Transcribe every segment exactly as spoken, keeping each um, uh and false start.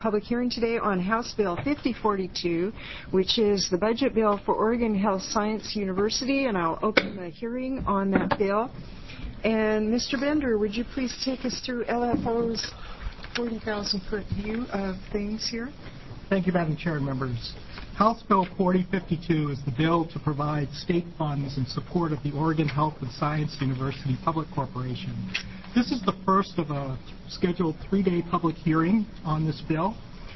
Public hearing today on House Bill fifty forty-two, which is the budget bill for Oregon Health Science University, and I'll open the hearing on that bill. And Mister Bender, would you please take us through L F O's forty thousand foot view of things here? Thank you, Madam Chair and members. House Bill forty fifty-two is the bill to provide state funds in support of the Oregon Health and Science University Public Corporation. This is the first of a scheduled three-day public hearing on this bill.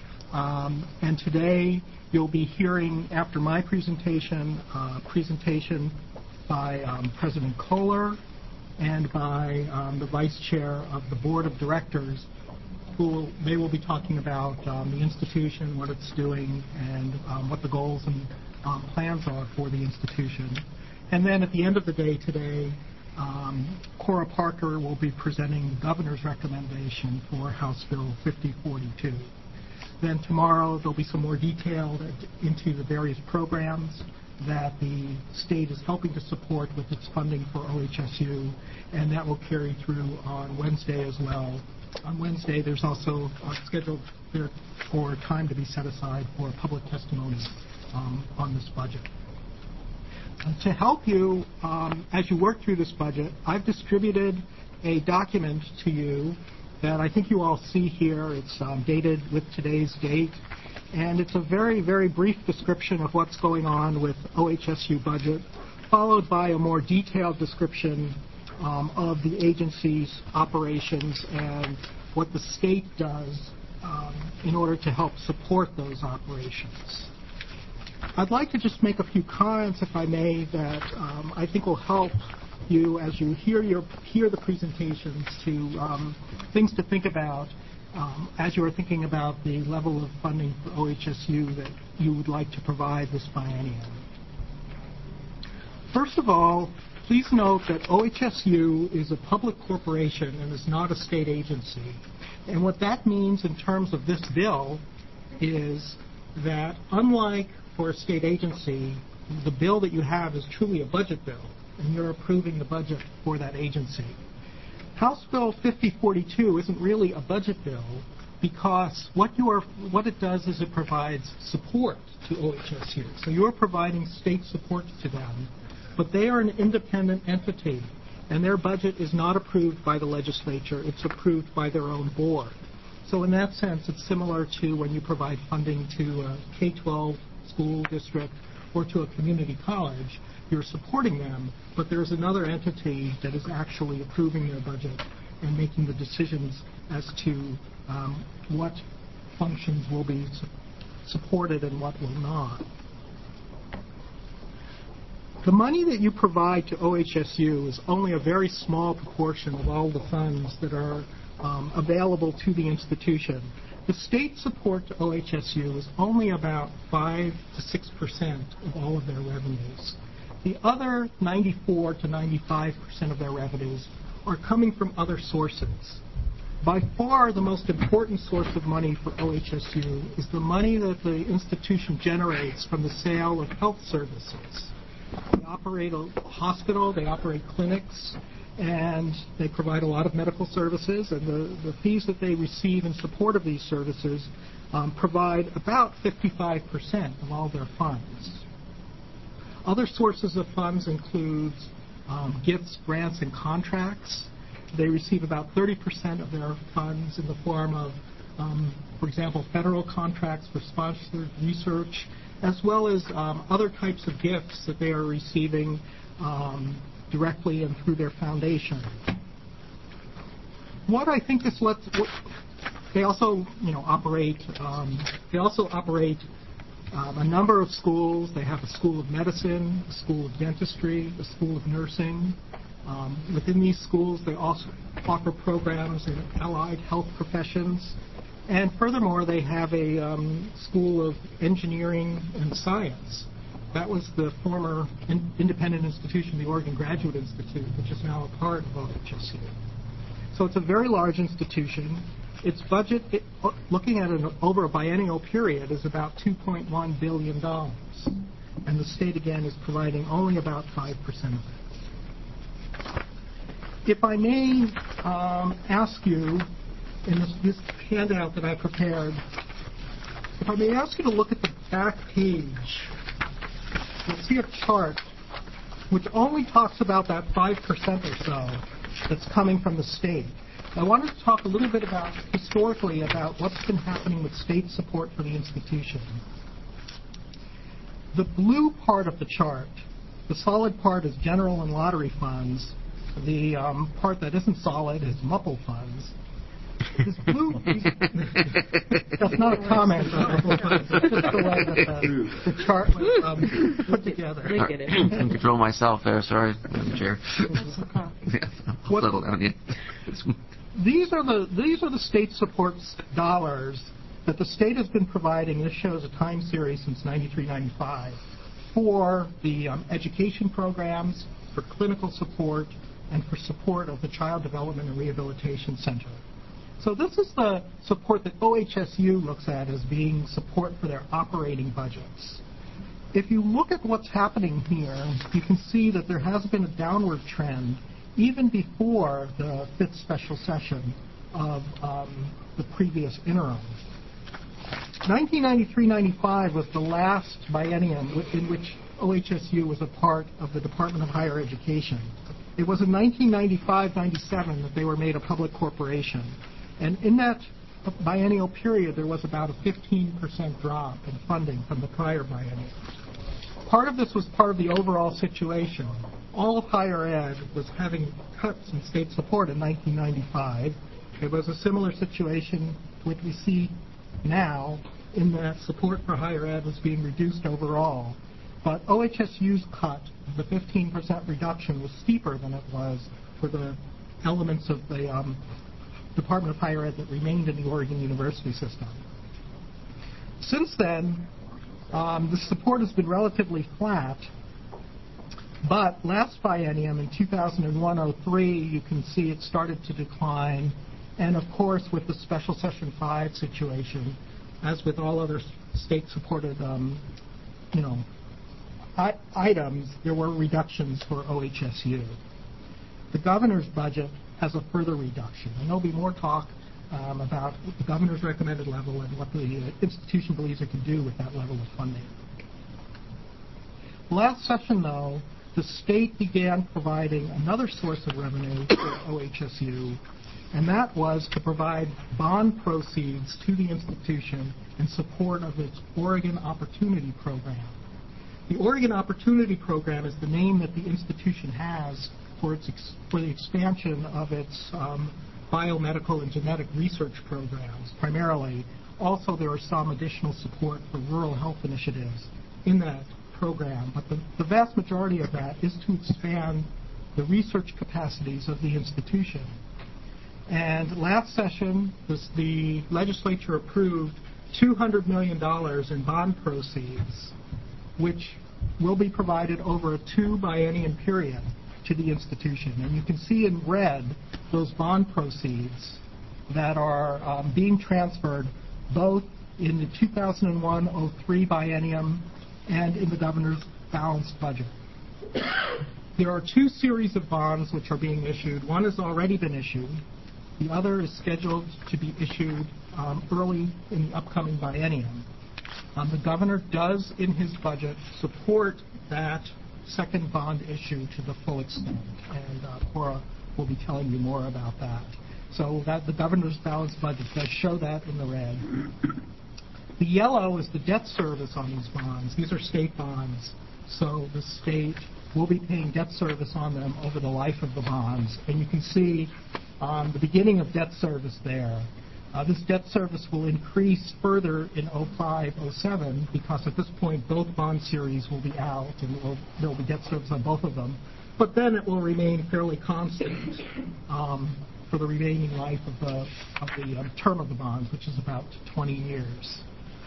Um, and today you'll be hearing, after my presentation, a presentation by um, President Kohler and by um, the Vice Chair of the Board of Directors, who will, they will be talking about um, the institution, what it's doing, and um, what the goals and um, plans are for the institution. And then at the end of the day today, um, Cora Parker will be presenting the governor's recommendation for House Bill fifty forty-two. Then tomorrow there'll be some more detail into the various programs that the state is helping to support with its funding for O H S U, and that will carry through on Wednesday as well. On Wednesday, there's also uh, scheduled for time to be set aside for public testimony um, on this budget. Uh, to help you um, as you work through this budget, I've distributed a document to you that I think you all see here. It's um, dated with today's date, and it's a very, very brief description of what's going on with O H S U budget, followed by a more detailed description Um, of the agency's operations and what the state does um, in order to help support those operations. I'd like to just make a few comments, if I may, that um, I think will help you as you hear your hear the presentations, to um, things to think about um, as you are thinking about the level of funding for O H S U that you would like to provide this biennium. First of all, please note that O H S U is a public corporation and is not a state agency. And what that means in terms of this bill is that, unlike for a state agency, the bill that you have is truly a budget bill, and you're approving the budget for that agency. House Bill fifty forty-two isn't really a budget bill, because what you are, what it does is it provides support to O H S U. So you're providing state support to them, but they are an independent entity, and their budget is not approved by the legislature. It's approved by their own board. So in that sense, it's similar to when you provide funding to a K twelve school district or to a community college. You're supporting them, but there's another entity that is actually approving their budget and making the decisions as to um, what functions will be su- supported and what will not. The money that you provide to O H S U is only a very small proportion of all the funds that are um, available to the institution. The state support to O H S U is only about five to six percent of all of their revenues. The other ninety-four to ninety-five percent of their revenues are coming from other sources. By far, the most important source of money for O H S U is the money that the institution generates from the sale of health services. They operate a hospital, they operate clinics, and they provide a lot of medical services, and the, the fees that they receive in support of these services um, provide about fifty-five percent of all their funds. Other sources of funds include um, gifts, grants, and contracts. They receive about thirty percent of their funds in the form of, um, for example, federal contracts for sponsored research, as well as um, other types of gifts that they are receiving um, directly and through their foundation. What I think this lets, what, they also, you know, operate. Um, they also operate um, a number of schools. They have a school of medicine, a school of dentistry, a school of nursing. Um, within these schools, they also offer programs in allied health professions. And furthermore, they have a um, school of engineering and science. That was the former in- independent institution, the Oregon Graduate Institute, which is now a part of O H S U. So it's a very large institution. Its budget, it, looking at it over a biennial period, is about two point one billion dollars. And the state, again, is providing only about five percent of it. If I may um, ask you, in this, this handout that I prepared, if I may ask you to look at the back page, you'll see a chart which only talks about that five percent or so that's coming from the state. I wanted to talk a little bit about, historically, about what's been happening with state support for the institution. The blue part of the chart, the solid part is general and lottery funds. The um, part that isn't solid is M U P L funds. This blue, that's not a comment on M U P L funds. It's just the way that the, the chart was um, put together. I can control myself there. Sorry, Madam Chair. Yeah, I'll What- settle down. Yeah. These are the these are the state support dollars that the state has been providing. This shows a time series since ninety-three ninety-five for the um, education programs, for clinical support, and for support of the Child Development and Rehabilitation Center. So this is the support that O H S U looks at as being support for their operating budgets. If you look at what's happening here, you can see that there has been a downward trend even before the fifth special session of um, the previous interim. nineteen ninety-three ninety-five was the last biennium in which O H S U was a part of the Department of Higher Education. It was in nineteen ninety-five ninety-seven that they were made a public corporation. And in that biennial period, there was about a fifteen percent drop in funding from the prior biennium. Part of this was part of the overall situation. All of higher ed was having cuts in state support in nineteen ninety-five. It was a similar situation which we see now in that support for higher ed was being reduced overall. But O H S U's cut, the fifteen percent reduction, was steeper than it was for the elements of the um, Department of Higher Ed that remained in the Oregon University system. Since then, um, the support has been relatively flat. But last biennium, in two thousand one oh three, you can see it started to decline. And of course, with the special session five situation, as with all other state-supported, um, you know, I- items, there were reductions for O H S U. The governor's budget has a further reduction, and there'll be more talk um, about the governor's recommended level and what the uh, institution believes it can do with that level of funding. Last session, though, the state began providing another source of revenue for O H S U, and that was to provide bond proceeds to the institution in support of its Oregon Opportunity Program. The Oregon Opportunity Program is the name that the institution has for its ex- for the expansion of its um, biomedical and genetic research programs, primarily. Also, there are some additional support for rural health initiatives in that program, but the, the vast majority of that is to expand the research capacities of the institution. And last session, this, the legislature approved two hundred million dollars in bond proceeds, which will be provided over a two biennium period to the institution. And you can see in red those bond proceeds that are um, being transferred both in the two thousand one oh three biennium and in the governor's balanced budget. There are two series of bonds which are being issued. One has already been issued. The other is scheduled to be issued um, early in the upcoming biennium. Um, the governor does, in his budget, support that second bond issue to the full extent, and uh, Cora will be telling you more about that. So that the governor's balanced budget does show that in the red. The yellow is the debt service on these bonds. These are state bonds, so the state will be paying debt service on them over the life of the bonds. And you can see um, the beginning of debt service there. Uh, this debt service will increase further in oh five oh seven because at this point both bond series will be out and will, there will be debt service on both of them. But then it will remain fairly constant um, for the remaining life of the, of the um, term of the bonds, which is about twenty years.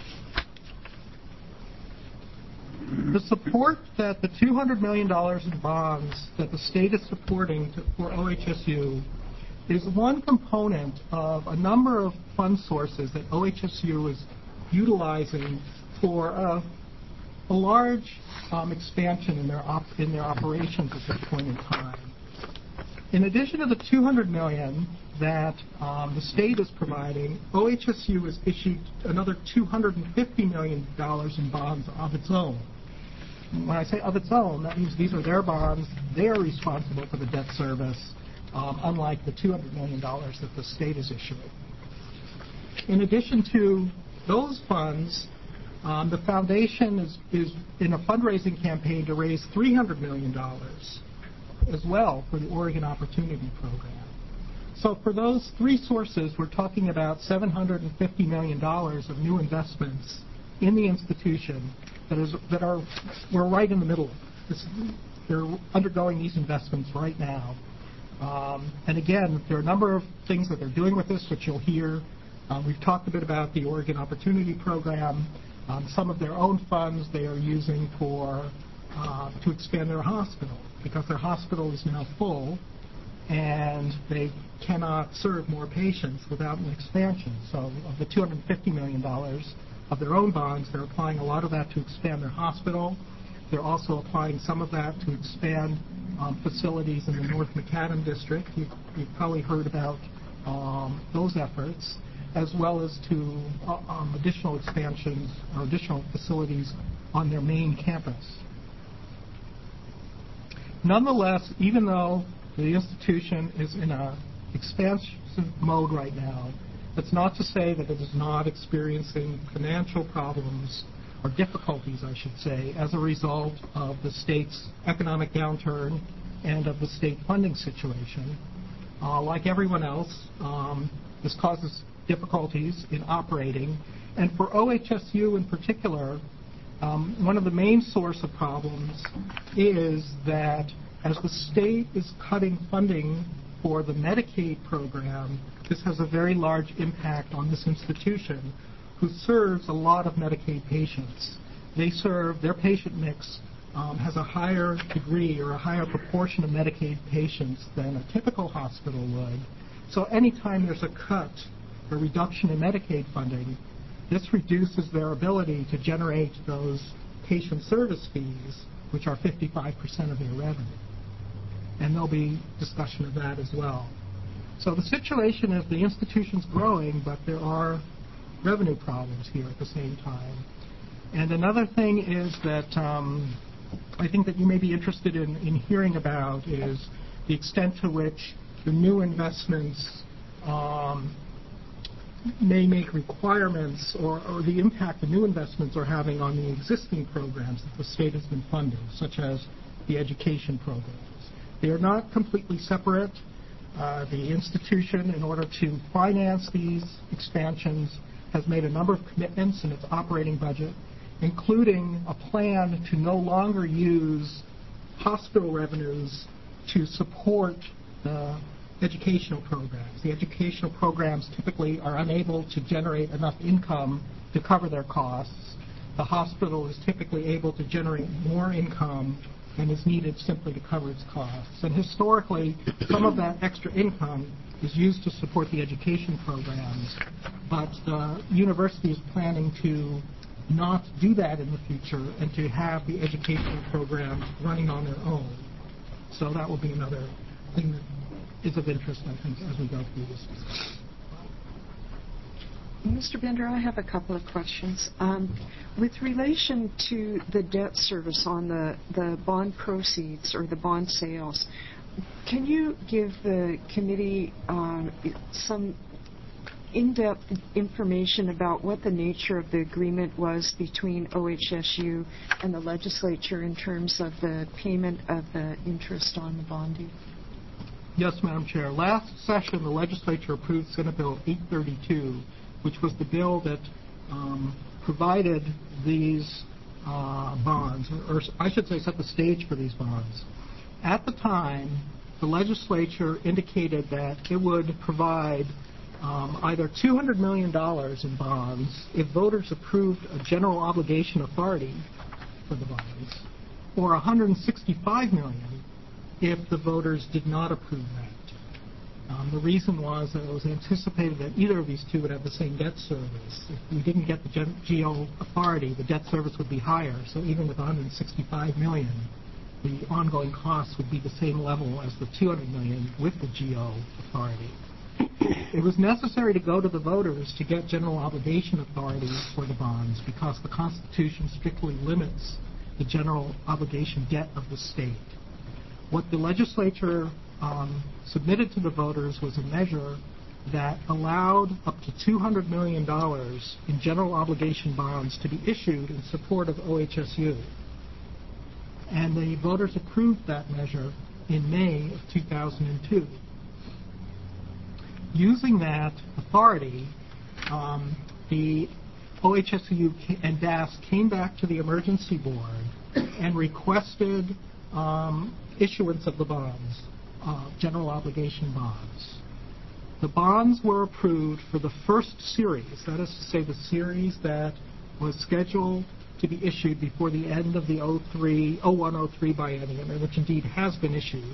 The support that the two hundred million dollars in bonds that the state is supporting to, for O H S U is one component of a number of fund sources that O H S U is utilizing for a, a large um, expansion in their op, in their operations at this point in time. In addition to the two hundred million dollars that um, the state is providing, O H S U has issued another two hundred fifty million dollars in bonds of its own. When I say of its own, that means these are their bonds. They are responsible for the debt service, um, unlike the two hundred million dollars that the state is issuing. In addition to those funds, um, the foundation is, is in a fundraising campaign to raise three hundred million dollars as well for the Oregon Opportunity Program. So for those three sources, we're talking about seven hundred fifty million dollars of new investments in the institution that is that are we're right in the middle of this. They're undergoing these investments right now. Um, and again, there are a number of things that they're doing with this, which you'll hear. Um, we've talked a bit about the Oregon Opportunity Program. Um, some of their own funds they are using for uh, to expand their hospital because their hospital is now full and they cannot serve more patients without an expansion. So of the two hundred fifty million dollars of their own bonds, they're applying a lot of that to expand their hospital. They're also applying some of that to expand um, facilities in the North Macadam district. You've, you've probably heard about um, those efforts, as well as to uh, um, additional expansions or additional facilities on their main campus. Nonetheless, even though the institution is in a expansive mode right now, that's not to say that it is not experiencing financial problems or difficulties, I should say, as a result of the state's economic downturn and of the state funding situation. Uh, like everyone else, um, this causes difficulties in operating. And for O H S U in particular, um, one of the main source of problems is that as the state is cutting funding for the Medicaid program, this has a very large impact on this institution, who serves a lot of Medicaid patients. They serve, their patient mix um, has a higher degree or a higher proportion of Medicaid patients than a typical hospital would. So anytime there's a cut or reduction in Medicaid funding, this reduces their ability to generate those patient service fees, which are fifty-five percent of their revenue. And there'll be discussion of that as well. So the situation is the institution's growing, but there are revenue problems here at the same time. And another thing is that um, I think that you may be interested in, in hearing about is the extent to which the new investments um, may make requirements or, or the impact the new investments are having on the existing programs that the state has been funding, such as the education programs. They are not completely separate. Uh, the institution, in order to finance these expansions, has made a number of commitments in its operating budget, including a plan to no longer use hospital revenues to support the educational programs. The educational programs typically are unable to generate enough income to cover their costs. The hospital is typically able to generate more income than is needed simply to cover its costs. And historically, some of that extra income is used to support the education programs, but the university is planning to not do that in the future and to have the educational programs running on their own. So that will be another thing that is of interest, I think, as we go through this. Mister Bender, I have a couple of questions. Um, with relation to the debt service on the, the bond proceeds or the bond sales, can you give the committee um, some in-depth information about what the nature of the agreement was between O H S U and the legislature in terms of the payment of the interest on the bonding? Yes, Madam Chair. Last session, the legislature approved Senate Bill eight thirty-two, which was the bill that um, provided these uh, bonds, or I should say set the stage for these bonds. At the time, the legislature indicated that it would provide um, either two hundred million dollars in bonds if voters approved a general obligation authority for the bonds, or one hundred sixty-five million dollars if the voters did not approve that. Um, the reason was that it was anticipated that either of these two would have the same debt service. If we didn't get the G O authority, the debt service would be higher. So even with one hundred sixty-five million dollars, the ongoing costs would be the same level as the two hundred million dollars with the G O authority. It was necessary to go to the voters to get general obligation authority for the bonds because the Constitution strictly limits the general obligation debt of the state. What the legislature um, submitted to the voters was a measure that allowed up to two hundred million dollars in general obligation bonds to be issued in support of O H S U. And the voters approved that measure in May of two thousand two. Using that authority, um, the O H S U and D A S came back to the emergency board and requested um, issuance of the bonds, uh, general obligation bonds. The bonds were approved for the first series, that is to say the series that was scheduled to be issued before the end of the oh one oh three biennium, which indeed has been issued.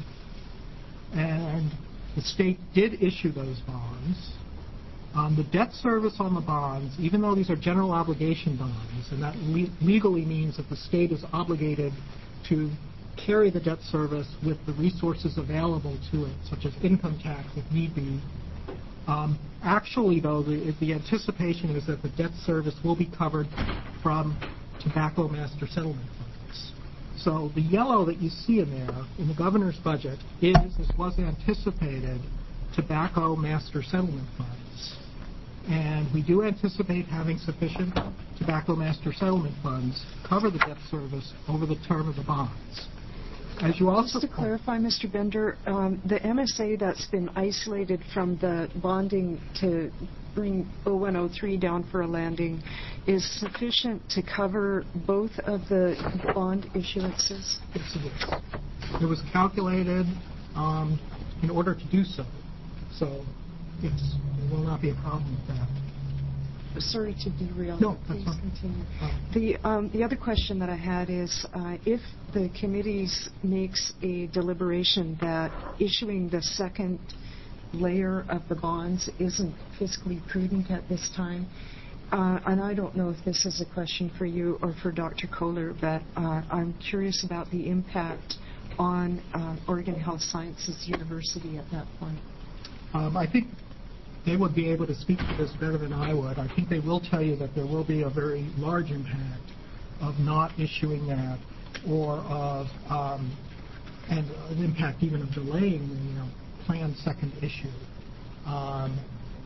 And the state did issue those bonds. Um, the debt service on the bonds, even though these are general obligation bonds, and that le- legally means that the state is obligated to carry the debt service with the resources available to it, such as income tax if need be. Um, actually, though, the, the anticipation is that the debt service will be covered from tobacco master settlement funds. So the yellow that you see in there in the governor's budget is, as was anticipated, tobacco master settlement funds. And we do anticipate having sufficient tobacco master settlement funds to cover the debt service over the term of the bonds. As you also Just to clarify, Mister Bender, um, the M S A that's been isolated from the bonding to bring oh one oh three down for a landing is sufficient to cover both of the bond issuances? Yes, it is. It was calculated um, in order to do so. So, yes, there will not be a problem with that. Sorry to derail. No, that's Please fine. continue. Uh, The um, the other question that I had is uh, if the committees makes a deliberation that issuing the second layer of the bonds isn't fiscally prudent at this time, uh, and I don't know if this is a question for you or for Doctor Kohler, but uh, I'm curious about the impact on uh, Oregon Health Sciences University at that point. Um, I think they would be able to speak to this better than I would. I think they will tell you that there will be a very large impact of not issuing that, or of um, and an impact even of delaying the you know, planned second issue. Um,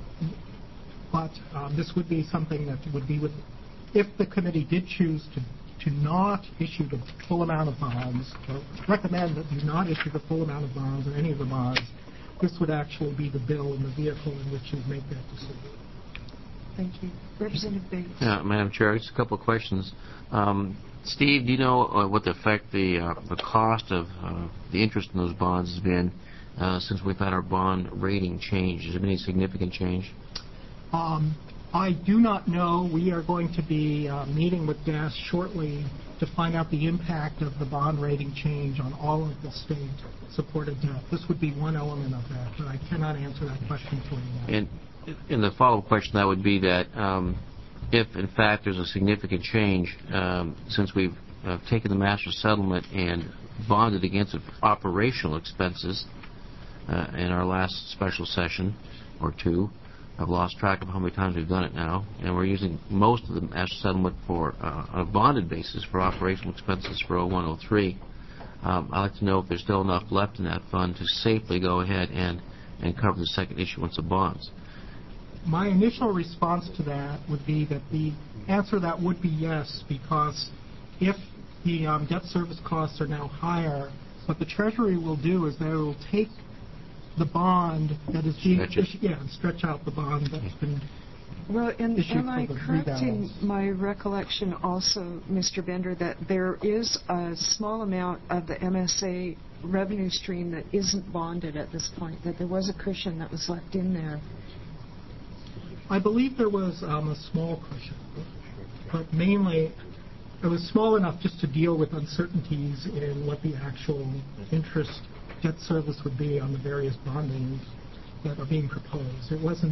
but um, this would be something that would be with, if the committee did choose to to not issue the full amount of bonds, or recommend that you not issue the full amount of bonds or any of the bonds, this would actually be the bill and the vehicle in which you make that decision. Thank you. Representative Bates. Yeah, Madam Chair, just a couple of questions. Um, Steve, do you know uh, what the effect the uh, the cost of uh, the interest in those bonds has been uh, since we've had our bond rating change? Has there been any significant change? Um, I do not know. We are going to be uh, meeting with D A S shortly to find out the impact of the bond rating change on all of the state-supported debt. This would be one element of that, but I cannot answer that question for you now. And, and the follow-up question that would be that um, if, in fact, there's a significant change um, since we've uh, taken the master settlement and bonded against operational expenses uh, in our last special session or two, I've lost track of how many times we've done it now, and we're using most of the master settlement for uh, on a bonded basis for operational expenses for oh one oh three. Um, I'd like to know if there's still enough left in that fund to safely go ahead and, and cover the second issuance of bonds. My initial response to that would be that the answer to that would be yes, because if the um, debt service costs are now higher, what the Treasury will do is they will take the bond that is being issued, yeah, and stretch out the bond that's been Well, and issued am I for the correct in rebalance. my recollection also, Mister Bender, that there is a small amount of the M S A revenue stream that isn't bonded at this point, that there was a cushion that was left in there? I believe there was um, a small cushion, but mainly it was small enough just to deal with uncertainties in what the actual interest debt service would be on the various bondings that are being proposed. It wasn't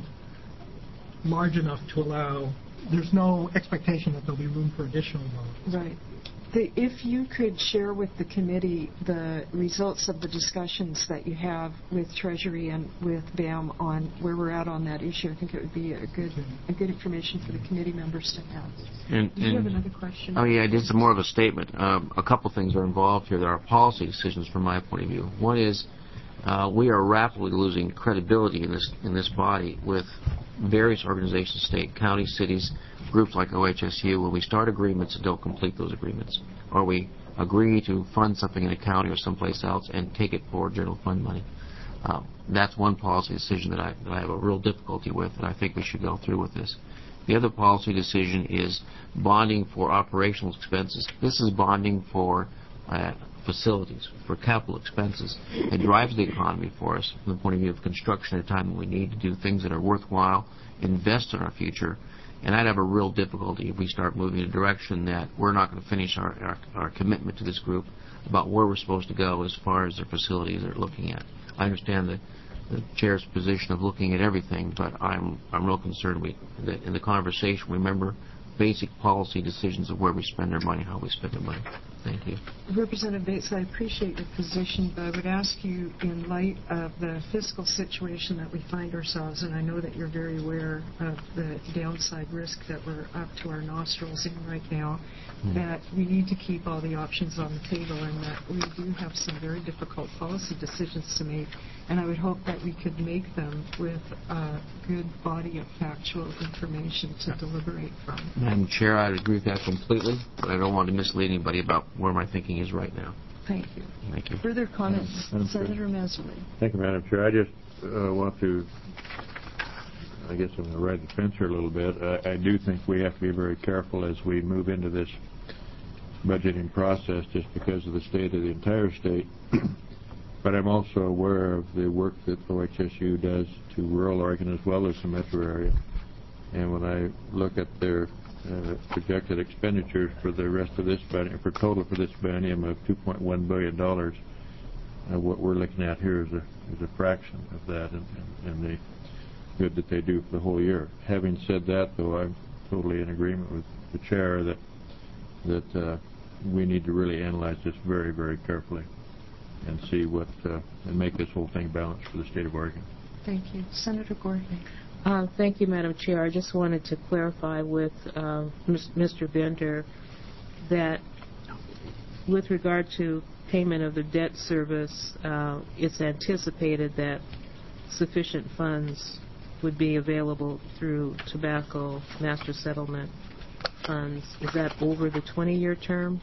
large enough to allow, there's no expectation that there'll be room for additional bonds. Right. The, if you could share with the committee the results of the discussions that you have with Treasury and with B A M on where we're at on that issue, I think it would be a good a good information for the committee members to have. And, Do you and, have another question? Oh, yeah, I did some more of a statement. Um, a couple things are involved here that are policy decisions from my point of view. One is uh, we are rapidly losing credibility in this in this body with various organizations, state, county, cities, groups like O H S U, when we start agreements and don't complete those agreements, or we agree to fund something in a county or someplace else and take it for general fund money. Uh, that's one policy decision that I, that I have a real difficulty with, and I think we should go through with this. The other policy decision is bonding for operational expenses. This is bonding for uh, facilities, for capital expenses. It drives the economy for us from the point of view of construction at a time when we need to do things that are worthwhile, invest in our future. And I'd have a real difficulty if we start moving in a direction that we're not going to finish our, our, our commitment to this group about where we're supposed to go as far as their facilities they're looking at. I understand the, the chair's position of looking at everything, but I'm I'm real concerned we, that in the conversation, remember basic policy decisions of where we spend our money, how we spend our money. Thank you. Representative Bates, I appreciate your position, but I would ask you, in light of the fiscal situation that we find ourselves in, I know that you're very aware of the downside risk that we're up to our nostrils in right now, mm. that we need to keep all the options on the table and that we do have some very difficult policy decisions to make, and I would hope that we could make them with a good body of factual information to deliberate from. Madam Chair, I agree with that completely, but I don't want to mislead anybody about where my thinking is right now. Thank you. Thank you. Further comments? Madam Senator Masley. Thank you, Madam Chair. I just uh, want to, I guess I'm going to ride the fence here a little bit. Uh, I do think we have to be very careful as we move into this budgeting process just because of the state of the entire state. But I'm also aware of the work that O H S U does to rural Oregon as well as the metro area. And when I look at their uh, projected expenditures for the rest of this biennium, for total for this biennium of two point one billion dollars, uh, what we're looking at here is a is a fraction of that, and, and the good that they do for the whole year. Having said that, though, I'm totally in agreement with the chair that that uh, we need to really analyze this very, very carefully and see what uh, and make this whole thing balanced for the state of Oregon. Thank you. Senator Gordon. Uh, thank you, Madam Chair. I just wanted to clarify with uh, Mister Bender that with regard to payment of the debt service, uh, it's anticipated that sufficient funds would be available through tobacco master settlement funds. Is that over the twenty-year term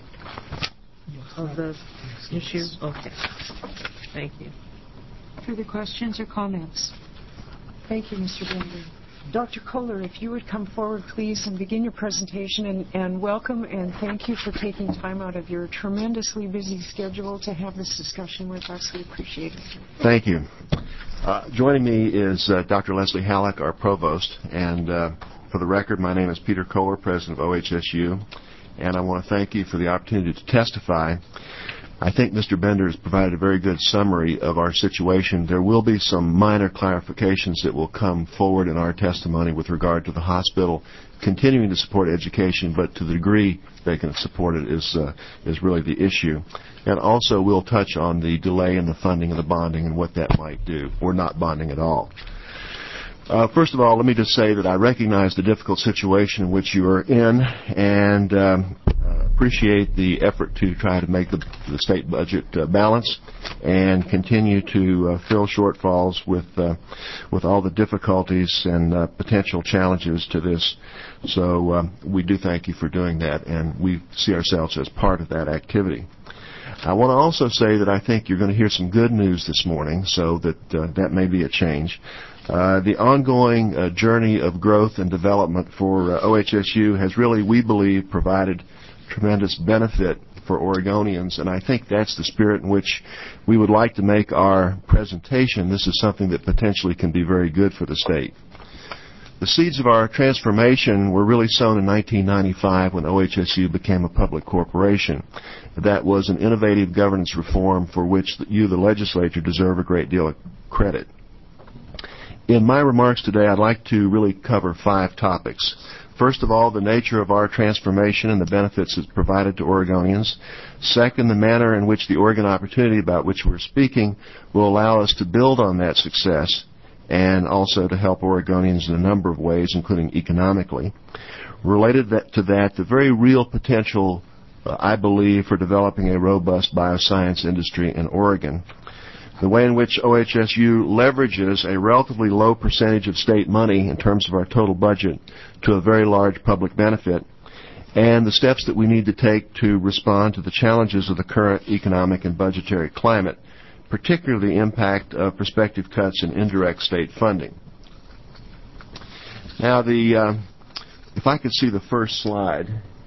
of the issue? Okay. Thank you. Further questions or comments? Thank you, Mister Bender. Doctor Kohler, if you would come forward, please, and begin your presentation, and, and welcome and thank you for taking time out of your tremendously busy schedule to have this discussion with us. We appreciate it. Thank you. Uh, joining me is uh, Doctor Leslie Halleck, our provost, and uh, for the record, my name is Peter Kohler, president of O H S U, and I want to thank you for the opportunity to testify. I think Mister Bender has provided a very good summary of our situation. There will be some minor clarifications that will come forward in our testimony with regard to the hospital continuing to support education, but to the degree they can support it is uh, is really the issue. And also we'll touch on the delay in the funding of the bonding and what that might do. We're not bonding at all. Uh, first of all, let me just say that I recognize the difficult situation in which you are in, and um, uh, appreciate the effort to try to make the, the state budget uh, balance and continue to uh, fill shortfalls with uh, with all the difficulties and uh, potential challenges to this. So um, we do thank you for doing that, and we see ourselves as part of that activity. I want to also say that I think you're going to hear some good news this morning, so that uh, that may be a change. Uh, the ongoing uh, journey of growth and development for uh, O H S U has really, we believe, provided tremendous benefit for Oregonians, and I think that's the spirit in which we would like to make our presentation. This is something that potentially can be very good for the state. The seeds of our transformation were really sown in nineteen ninety-five when O H S U became a public corporation. That was an innovative governance reform for which you, the legislature, deserve a great deal of credit. In my remarks today, I'd like to really cover five topics. First of all, the nature of our transformation and the benefits it's provided to Oregonians. Second, the manner in which the Oregon opportunity about which we're speaking will allow us to build on that success and also to help Oregonians in a number of ways, including economically. Related that, to that, the very real potential, uh, I believe, for developing a robust bioscience industry in Oregon. The way in which O H S U leverages a relatively low percentage of state money in terms of our total budget to a very large public benefit, and the steps that we need to take to respond to the challenges of the current economic and budgetary climate, particularly the impact of prospective cuts in indirect state funding. Now, the uh, if I could see the first slide.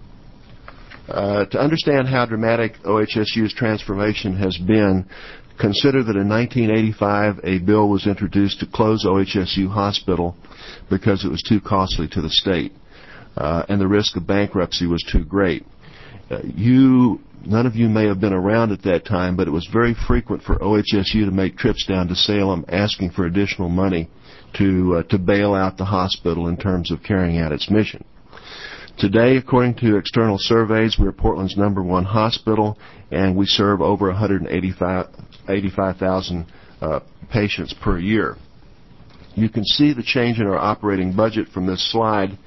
Uh, to understand how dramatic O H S U's transformation has been, consider that in nineteen eighty-five a bill was introduced to close O H S U Hospital because it was too costly to the state, uh, and the risk of bankruptcy was too great. Uh, you, none of you may have been around at that time, but it was very frequent for O H S U to make trips down to Salem asking for additional money to uh, to bail out the hospital in terms of carrying out its mission. Today, according to external surveys, we're Portland's number one hospital, and we serve over one hundred eighty-five thousand uh, patients per year. You can see the change in our operating budget from this slide,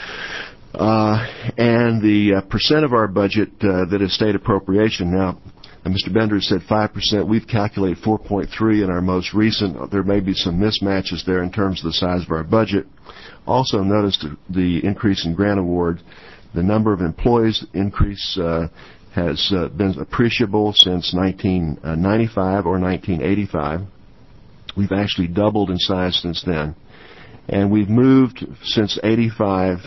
uh, and the uh, percent of our budget uh, that is state appropriation. Now, Mister Bender said five percent. We've calculated four point three in our most recent. There may be some mismatches there in terms of the size of our budget. Also notice the, the increase in grant award. The number of employees increase uh, has uh, been appreciable since nineteen ninety-five or nineteen eighty-five. We've actually doubled in size since then. And we've moved since eighty-five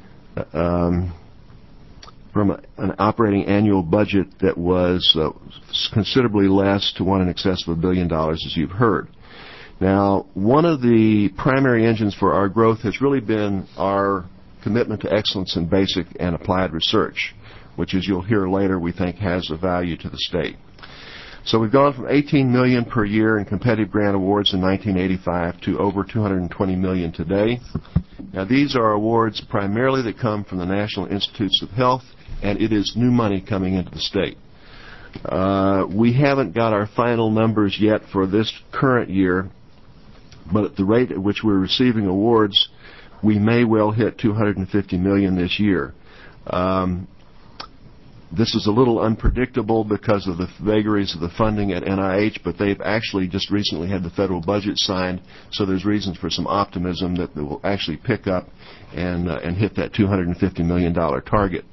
um, from a, an operating annual budget that was uh, considerably less to one in excess of a billion dollars, as you've heard. Now, one of the primary engines for our growth has really been our commitment to excellence in basic and applied research, which, as you'll hear later, we think has a value to the state. So we've gone from eighteen million dollars per year in competitive grant awards in nineteen eighty-five to over two hundred twenty million dollars today. Now, these are awards primarily that come from the National Institutes of Health, and it is new money coming into the state. Uh, we haven't got our final numbers yet for this current year, but at the rate at which we're receiving awards, we may well hit two hundred fifty million dollars this year. Um, this is a little unpredictable because of the vagaries of the funding at N I H, but they've actually just recently had the federal budget signed, so there's reasons for some optimism that they will actually pick up and, uh, and hit that two hundred fifty million dollars target.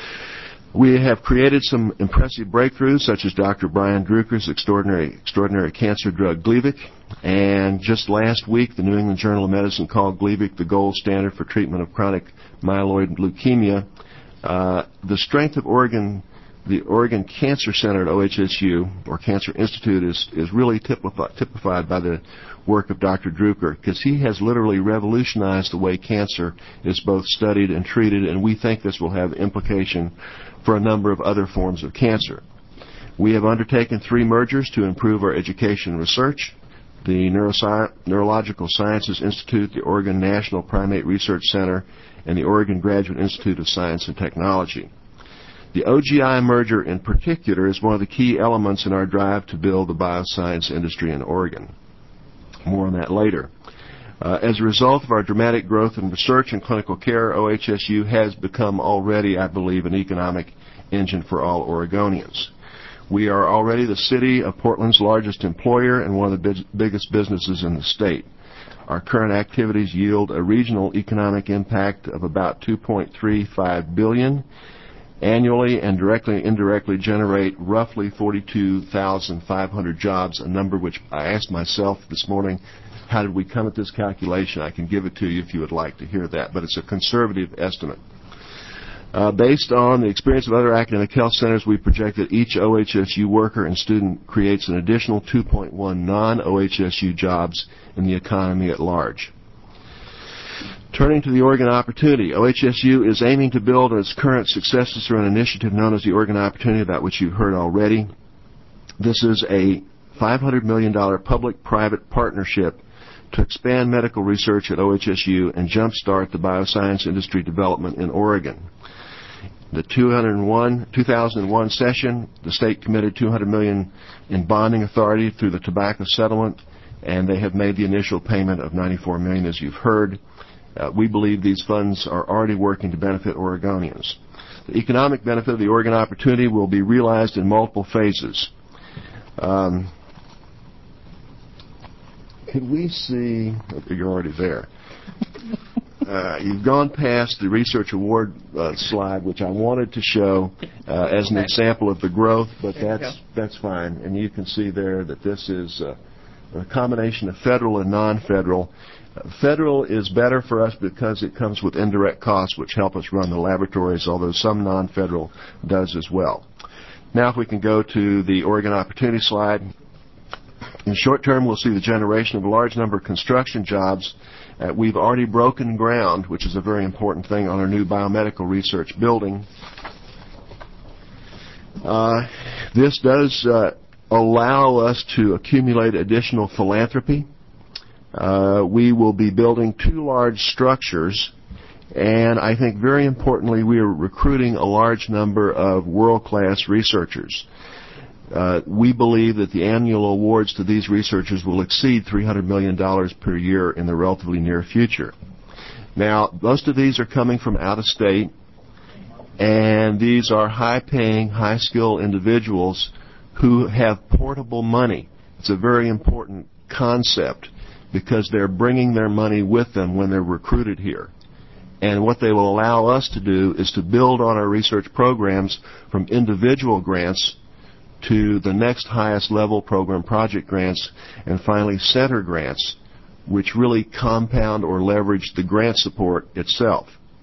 We have created some impressive breakthroughs, such as Doctor Brian Druker's extraordinary, extraordinary cancer drug Gleevec. And just last week, the New England Journal of Medicine called Gleevec the gold standard for treatment of chronic myeloid leukemia. Uh, the strength of Oregon, the Oregon Cancer Center at O H S U, or Cancer Institute, is, is really typified, typified by the work of Doctor Druker, because he has literally revolutionized the way cancer is both studied and treated, and we think this will have implication for a number of other forms of cancer. We have undertaken three mergers to improve our education and research: the Neurosci- Neurological Sciences Institute, the Oregon National Primate Research Center, and the Oregon Graduate Institute of Science and Technology. The O G I merger in particular is one of the key elements in our drive to build the bioscience industry in Oregon. More on that later. Uh, as a result of our dramatic growth in research and clinical care, O H S U has become already, I believe, an economic engine for all Oregonians. We are already the city of Portland's largest employer and one of the big, biggest businesses in the state. Our current activities yield a regional economic impact of about two point three five billion dollars annually, and directly and indirectly generate roughly forty-two thousand five hundred jobs, a number which I asked myself this morning, how did we come at this calculation? I can give it to you if you would like to hear that, but it's a conservative estimate. Uh, based on the experience of other academic health centers, we project that each O H S U worker and student creates an additional two point one non-O H S U jobs in the economy at large. Turning to the Oregon Opportunity, O H S U is aiming to build on its current successes through an initiative known as the Oregon Opportunity, about which you've heard already. This is a five hundred million dollars public-private partnership to expand medical research at O H S U and jumpstart the bioscience industry development in Oregon. The two thousand one session, the state committed two hundred million dollars in bonding authority through the tobacco settlement, and they have made the initial payment of ninety-four million dollars, as you've heard. Uh, we believe these funds are already working to benefit Oregonians. The economic benefit of the Oregon opportunity will be realized in multiple phases. Um, can we see? Oh, you're already there. Uh, you've gone past the research award uh, slide, which I wanted to show uh, as an example of the growth, but that's that's fine. And you can see there that this is uh, a combination of federal and non-federal. Uh, federal is better for us because it comes with indirect costs, which help us run the laboratories, although some non-federal does as well. Now if we can go to the Oregon Opportunity slide. In the short term, we'll see the generation of a large number of construction jobs. Uh, we've already broken ground, which is a very important thing, on our new biomedical research building. Uh, this does uh, allow us to accumulate additional philanthropy. Uh, we will be building two large structures, and I think very importantly, we are recruiting a large number of world-class researchers. Uh, we believe that the annual awards to these researchers will exceed three hundred million dollars per year in the relatively near future. Now, most of these are coming from out of state, and these are high-paying, high-skilled individuals who have portable money. It's a very important concept because they're bringing their money with them when they're recruited here. And what they will allow us to do is to build on our research programs from individual grants to the next highest level program project grants, and finally center grants, which really compound or leverage the grant support itself.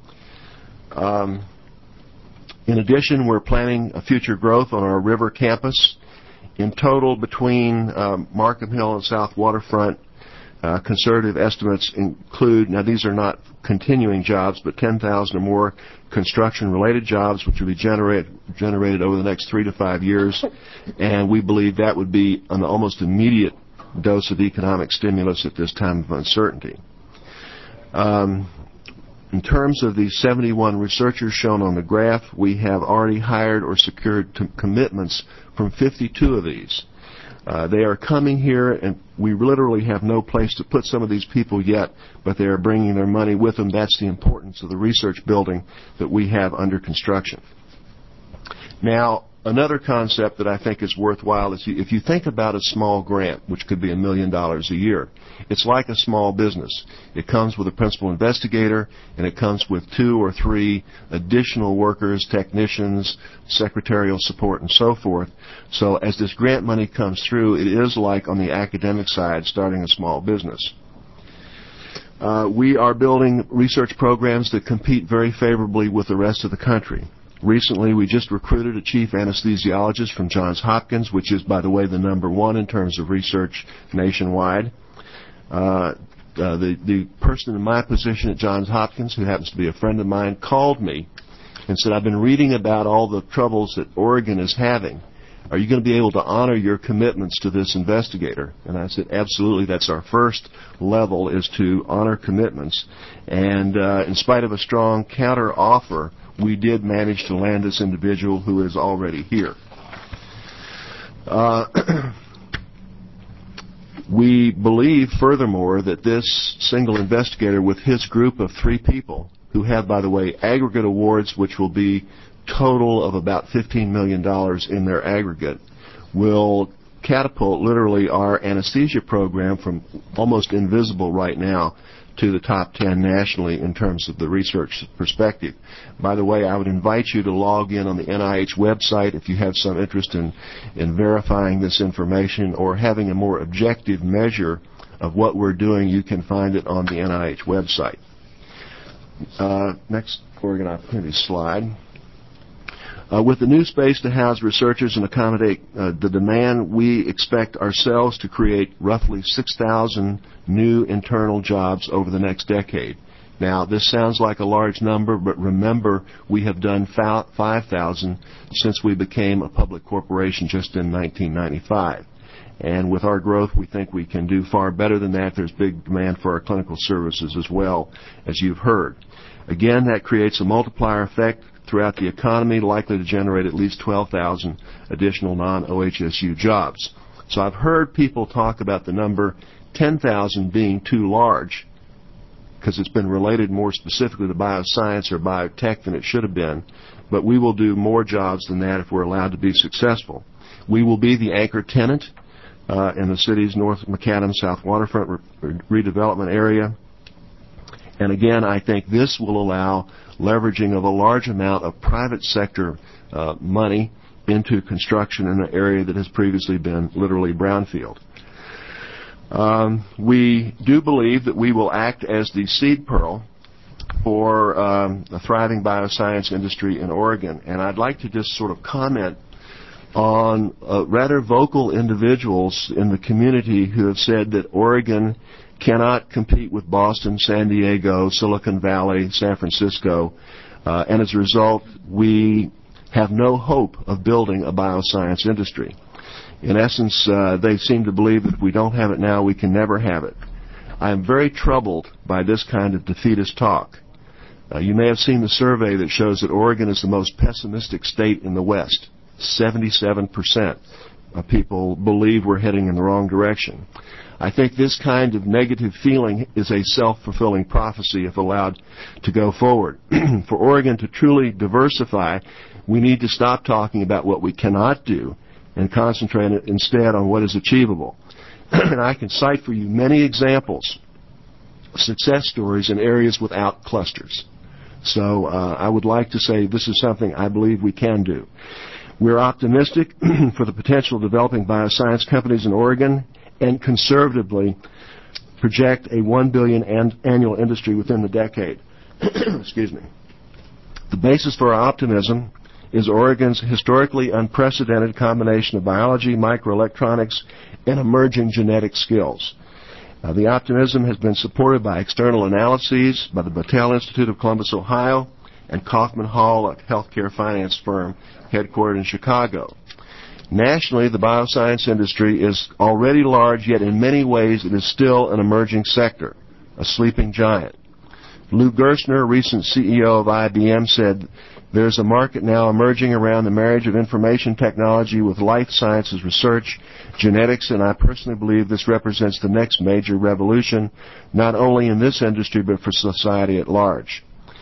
Um, in addition, we're planning a future growth on our river campus. In total, between um, Markham Hill and South Waterfront, uh, conservative estimates include, now these are not continuing jobs, but ten thousand or more construction-related jobs, which will be generate, generated over the next three to five years, and we believe that would be an almost immediate dose of economic stimulus at this time of uncertainty. Um, in terms of the seventy-one researchers shown on the graph, we have already hired or secured t- commitments from fifty-two of these. Uh, they are coming here, and we literally have no place to put some of these people yet, but they are bringing their money with them. That's the importance of the research building that we have under construction. Now, another concept that I think is worthwhile is you, if you think about a small grant, which could be a million dollars a year, it's like a small business. It comes with a principal investigator, and it comes with two or three additional workers, technicians, secretarial support, and so forth. So as this grant money comes through, it is like on the academic side starting a small business. Uh, we are building research programs that compete very favorably with the rest of the country. Recently, we just recruited a chief anesthesiologist from Johns Hopkins, which is, by the way, the number one in terms of research nationwide. Uh, uh, the, the person in my position at Johns Hopkins, who happens to be a friend of mine, called me and said, I've been reading about all the troubles that Oregon is having. Are you going to be able to honor your commitments to this investigator? And I said, absolutely. That's our first level, is to honor commitments. And uh, in spite of a strong counter offer, we did manage to land this individual who is already here. Uh, we believe, furthermore, that this single investigator with his group of three people, who have, by the way, aggregate awards which will be total of about fifteen million dollars in their aggregate, will catapult literally our anesthesia program from almost invisible right now to the top ten nationally in terms of the research perspective. By the way, I would invite you to log in on the N I H website if you have some interest in, in verifying this information or having a more objective measure of what we're doing. You can find it on the N I H website. Uh, next Oregon Opportunity slide. Uh, with the new space to house researchers and accommodate uh, the demand, we expect ourselves to create roughly six thousand new internal jobs over the next decade. Now, this sounds like a large number, but remember, we have done five thousand since we became a public corporation just in nineteen ninety-five. And with our growth, we think we can do far better than that. There's big demand for our clinical services as well, as you've heard. Again, that creates a multiplier effect throughout the economy, likely to generate at least twelve thousand additional non-O H S U jobs. So I've heard people talk about the number ten thousand being too large because it's been related more specifically to bioscience or biotech than it should have been. But we will do more jobs than that if we're allowed to be successful. We will be the anchor tenant uh, in the city's North Macadam South Waterfront re- redevelopment area. And again, I think this will allow leveraging of a large amount of private sector uh, money into construction in an area that has previously been literally brownfield. Um, we do believe that we will act as the seed pearl for um, a thriving bioscience industry in Oregon. And I'd like to just sort of comment on uh, rather vocal individuals in the community who have said that Oregon cannot compete with Boston, San Diego, Silicon Valley, San Francisco, uh, and as a result, we have no hope of building a bioscience industry. In essence, uh, they seem to believe that if we don't have it now, we can never have it. I am very troubled by this kind of defeatist talk. Uh, you may have seen the survey that shows that Oregon is the most pessimistic state in the West. seventy-seven percent of people believe we're heading in the wrong direction. I think this kind of negative feeling is a self-fulfilling prophecy if allowed to go forward. For Oregon to truly diversify, we need to stop talking about what we cannot do and concentrate instead on what is achievable. And I can cite for you many examples, success stories in areas without clusters. So uh, I would like to say this is something I believe we can do. We're optimistic for the potential of developing bioscience companies in Oregon and conservatively project a one billion dollars an- annual industry within the decade. Excuse me. The basis for our optimism is Oregon's historically unprecedented combination of biology, microelectronics, and emerging genetic skills. Uh, the optimism has been supported by external analyses by the Battelle Institute of Columbus, Ohio, and Kaufman Hall, a healthcare finance firm headquartered in Chicago. Nationally, the bioscience industry is already large, yet in many ways it is still an emerging sector, a sleeping giant. Lou Gerstner, recent C E O of I B M, said, "There's a market now emerging around the marriage of information technology with life sciences research, genetics, and I personally believe this represents the next major revolution, not only in this industry but for society at large."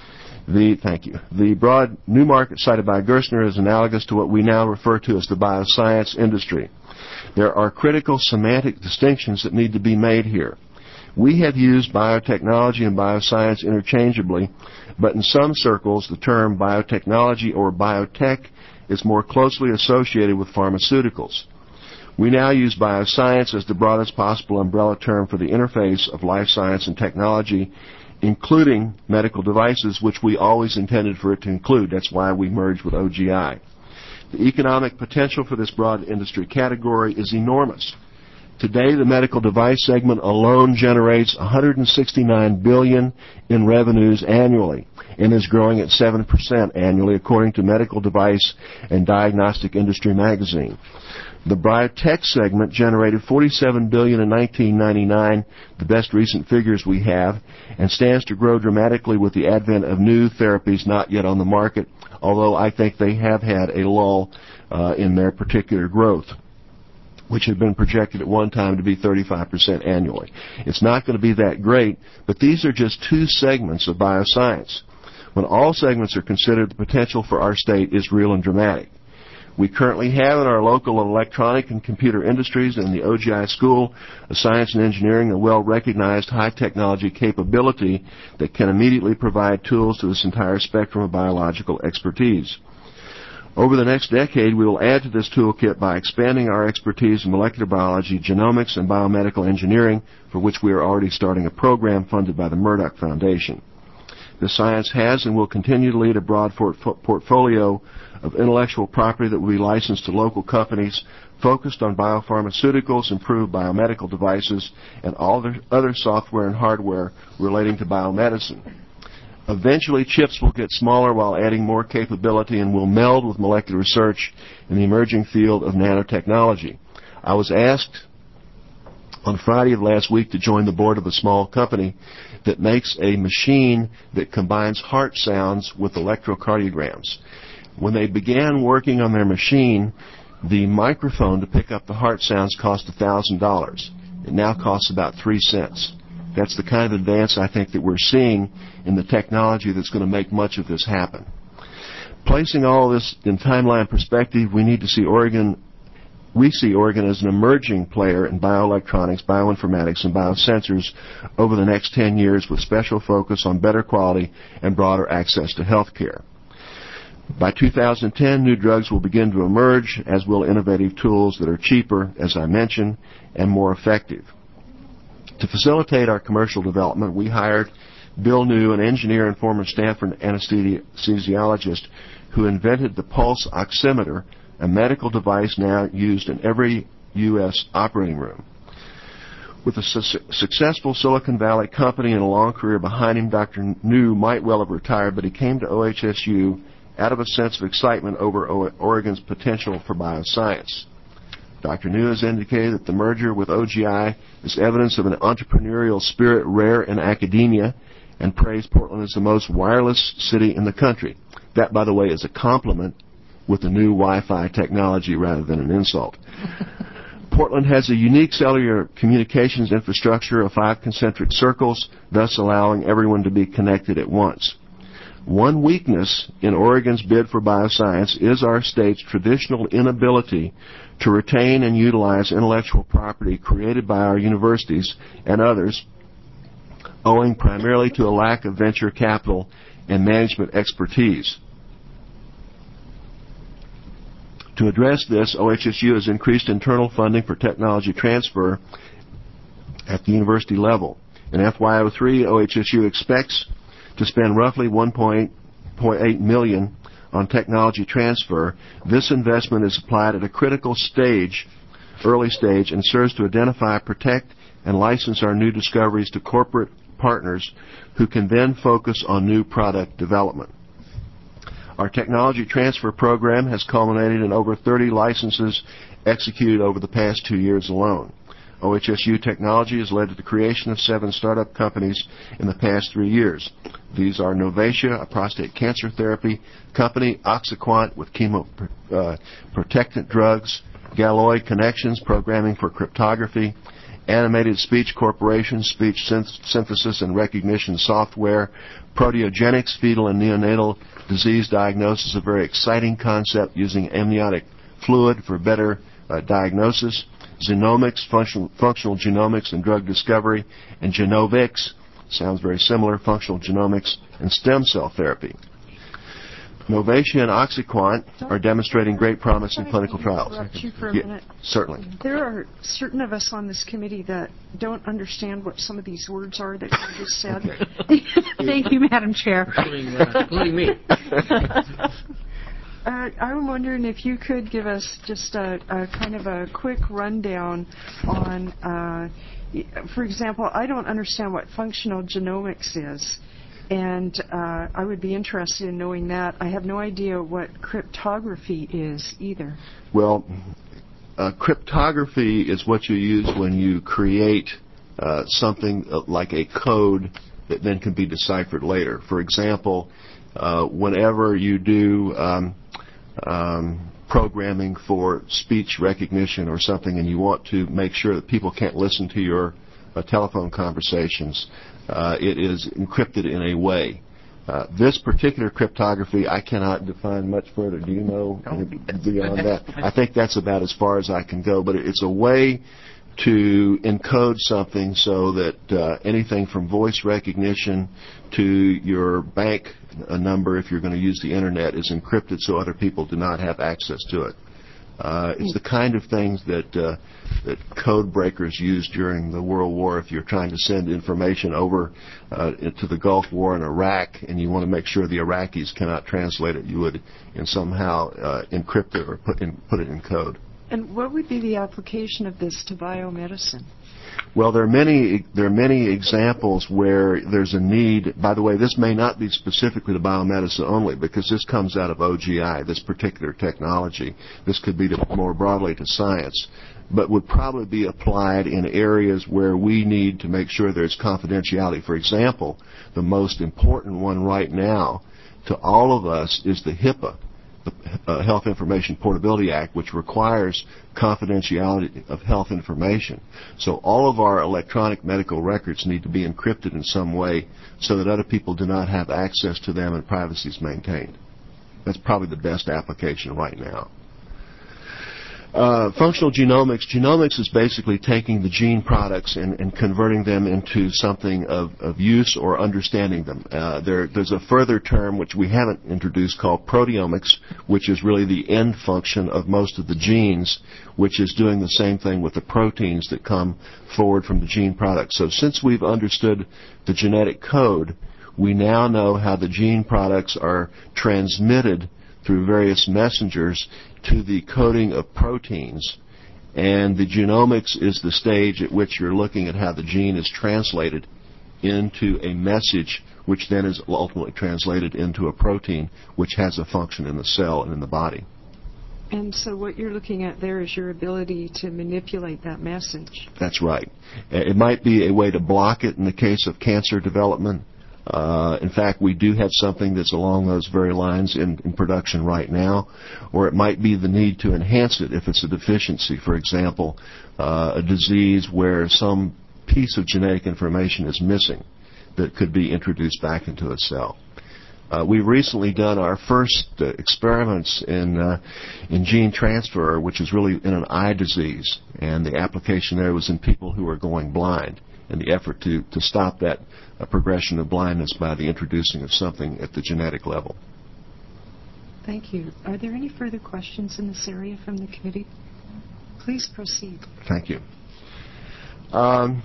The, thank you. The broad new market cited by Gerstner is analogous to what we now refer to as the bioscience industry. There are critical semantic distinctions that need to be made here. We have used biotechnology and bioscience interchangeably, but in some circles the term biotechnology or biotech is more closely associated with pharmaceuticals. We now use bioscience as the broadest possible umbrella term for the interface of life science and technology, including medical devices, which we always intended for it to include. That's why we merged with O G I. The economic potential for this broad industry category is enormous. Today, the medical device segment alone generates one hundred sixty-nine billion dollars in revenues annually and is growing at seven percent annually, according to Medical Device and Diagnostic Industry magazine. The biotech segment generated forty-seven billion dollars in nineteen ninety-nine, the best recent figures we have, and stands to grow dramatically with the advent of new therapies not yet on the market, although I think they have had a lull uh, in their particular growth, which had been projected at one time to be thirty-five percent annually. It's not going to be that great, but these are just two segments of bioscience. When all segments are considered, the potential for our state is real and dramatic. We currently have in our local electronic and computer industries and the O G I School of Science and Engineering a well-recognized high-technology capability that can immediately provide tools to this entire spectrum of biological expertise. Over the next decade, we will add to this toolkit by expanding our expertise in molecular biology, genomics, and biomedical engineering, for which we are already starting a program funded by the Murdoch Foundation. The science has and will continue to lead a broad port- portfolio of intellectual property that will be licensed to local companies focused on biopharmaceuticals, improved biomedical devices, and all the other software and hardware relating to biomedicine. Eventually, chips will get smaller while adding more capability and will meld with molecular research in the emerging field of nanotechnology. I was asked on Friday of last week to join the board of a small company that makes a machine that combines heart sounds with electrocardiograms. When they began working on their machine, the microphone to pick up the heart sounds cost one thousand dollars. It now costs about three cents. That's the kind of advance I think that we're seeing in the technology that's going to make much of this happen. Placing all this in timeline perspective, we need to see Oregon We see Oregon as an emerging player in bioelectronics, bioinformatics, and biosensors over the next ten years with special focus on better quality and broader access to health care. By two thousand ten, new drugs will begin to emerge, as will innovative tools that are cheaper, as I mentioned, and more effective. To facilitate our commercial development, we hired Bill New, an engineer and former Stanford anesthesiologist who invented the pulse oximeter, a medical device now used in every U S operating room. With a su- successful Silicon Valley company and a long career behind him, Doctor New might well have retired, but he came to O H S U out of a sense of excitement over o- Oregon's potential for bioscience. Doctor New has indicated that the merger with O G I is evidence of an entrepreneurial spirit rare in academia, and praised Portland as the most wireless city in the country. That, by the way, is a compliment with the new Wi-Fi technology rather than an insult. Portland has a unique cellular communications infrastructure of five concentric circles, thus allowing everyone to be connected at once. One weakness in Oregon's bid for bioscience is our state's traditional inability to retain and utilize intellectual property created by our universities and others, owing primarily to a lack of venture capital and management expertise. To address this, O H S U has increased internal funding for technology transfer at the university level. In F Y oh three, O H S U expects to spend roughly one point eight million dollars on technology transfer. This investment is applied at a critical stage, early stage, and serves to identify, protect, and license our new discoveries to corporate partners who can then focus on new product development. Our technology transfer program has culminated in over thirty licenses executed over the past two years alone. O H S U Technology has led to the creation of seven startup companies in the past three years. These are Novatia, a prostate cancer therapy company, Oxyquant with chemoprotectant uh, drugs, Galloy Connections, programming for cryptography, Animated Speech Corporation, speech synth- synthesis and recognition software, Proteogenics, fetal and neonatal disease diagnosis, a very exciting concept using amniotic fluid for better uh, diagnosis, Genomics, functional, functional genomics and drug discovery, and Genovix, sounds very similar, functional genomics and stem cell therapy. Novatia and Oxyquant are demonstrating great promise in clinical trials. Interrupt you for a Yeah, minute. certainly. There are certain of us on this committee that don't understand what some of these words are that you just said. Thank you, Madam Chair. Including, uh, including me. Uh, I'm wondering if you could give us just a, a kind of a quick rundown on, uh, for example, I don't understand what functional genomics is, and uh, I would be interested in knowing that. I have no idea what cryptography is either. Well, uh, cryptography is what you use when you create uh, something like a code that then can be deciphered later. For example, uh, whenever you do um, um, programming for speech recognition or something and you want to make sure that people can't listen to your uh, telephone conversations, uh, it is encrypted in a way. Uh, this particular cryptography, I cannot define much further. Do you know beyond that? I think that's about as far as I can go, but it's a way to encode something so that uh, anything from voice recognition to your bank uh, number, if you're going to use the internet, is encrypted so other people do not have access to it. Uh, it's the kind of things that uh, that code breakers used during the World War. If you're trying to send information over uh, into the Gulf War in Iraq and you want to make sure the Iraqis cannot translate it, you would and somehow uh, encrypt it or put in, put it in code. And what would be the application of this to biomedicine? Well, there are many there are many examples where there's a need. By the way, this may not be specifically to biomedicine only, because this comes out of O G I, this particular technology. This could be to, more broadly to science, but would probably be applied in areas where we need to make sure there's confidentiality. For example, the most important one right now to all of us is the HIPAA, the uh, Health Information Portability Act, which requires confidentiality of health information. So all of our electronic medical records need to be encrypted in some way so that other people do not have access to them and privacy is maintained. That's probably the best application right now. Uh, functional genomics. Genomics is basically taking the gene products and, and converting them into something of, of use or understanding them. Uh, there, there's a further term which we haven't introduced called proteomics, which is really the end function of most of the genes, which is doing the same thing with the proteins that come forward from the gene products. So since we've understood the genetic code, we now know how the gene products are transmitted through various messengers to the coding of proteins. And the genomics is the stage at which you're looking at how the gene is translated into a message, which then is ultimately translated into a protein, which has a function in the cell and in the body. And so what you're looking at there is your ability to manipulate that message. That's right. It might be a way to block it in the case of cancer development. Uh, in fact, we do have something that's along those very lines in, in production right now, or it might be the need to enhance it if it's a deficiency. For example, uh, a disease where some piece of genetic information is missing that could be introduced back into a cell. Uh, we've recently done our first uh, experiments in uh, in gene transfer, which is really in an eye disease, and the application there was in people who are going blind, and the effort to, to stop that uh, progression of blindness by the introducing of something at the genetic level. Thank you. Are there any further questions in this area from the committee? Please proceed. Thank you. Um,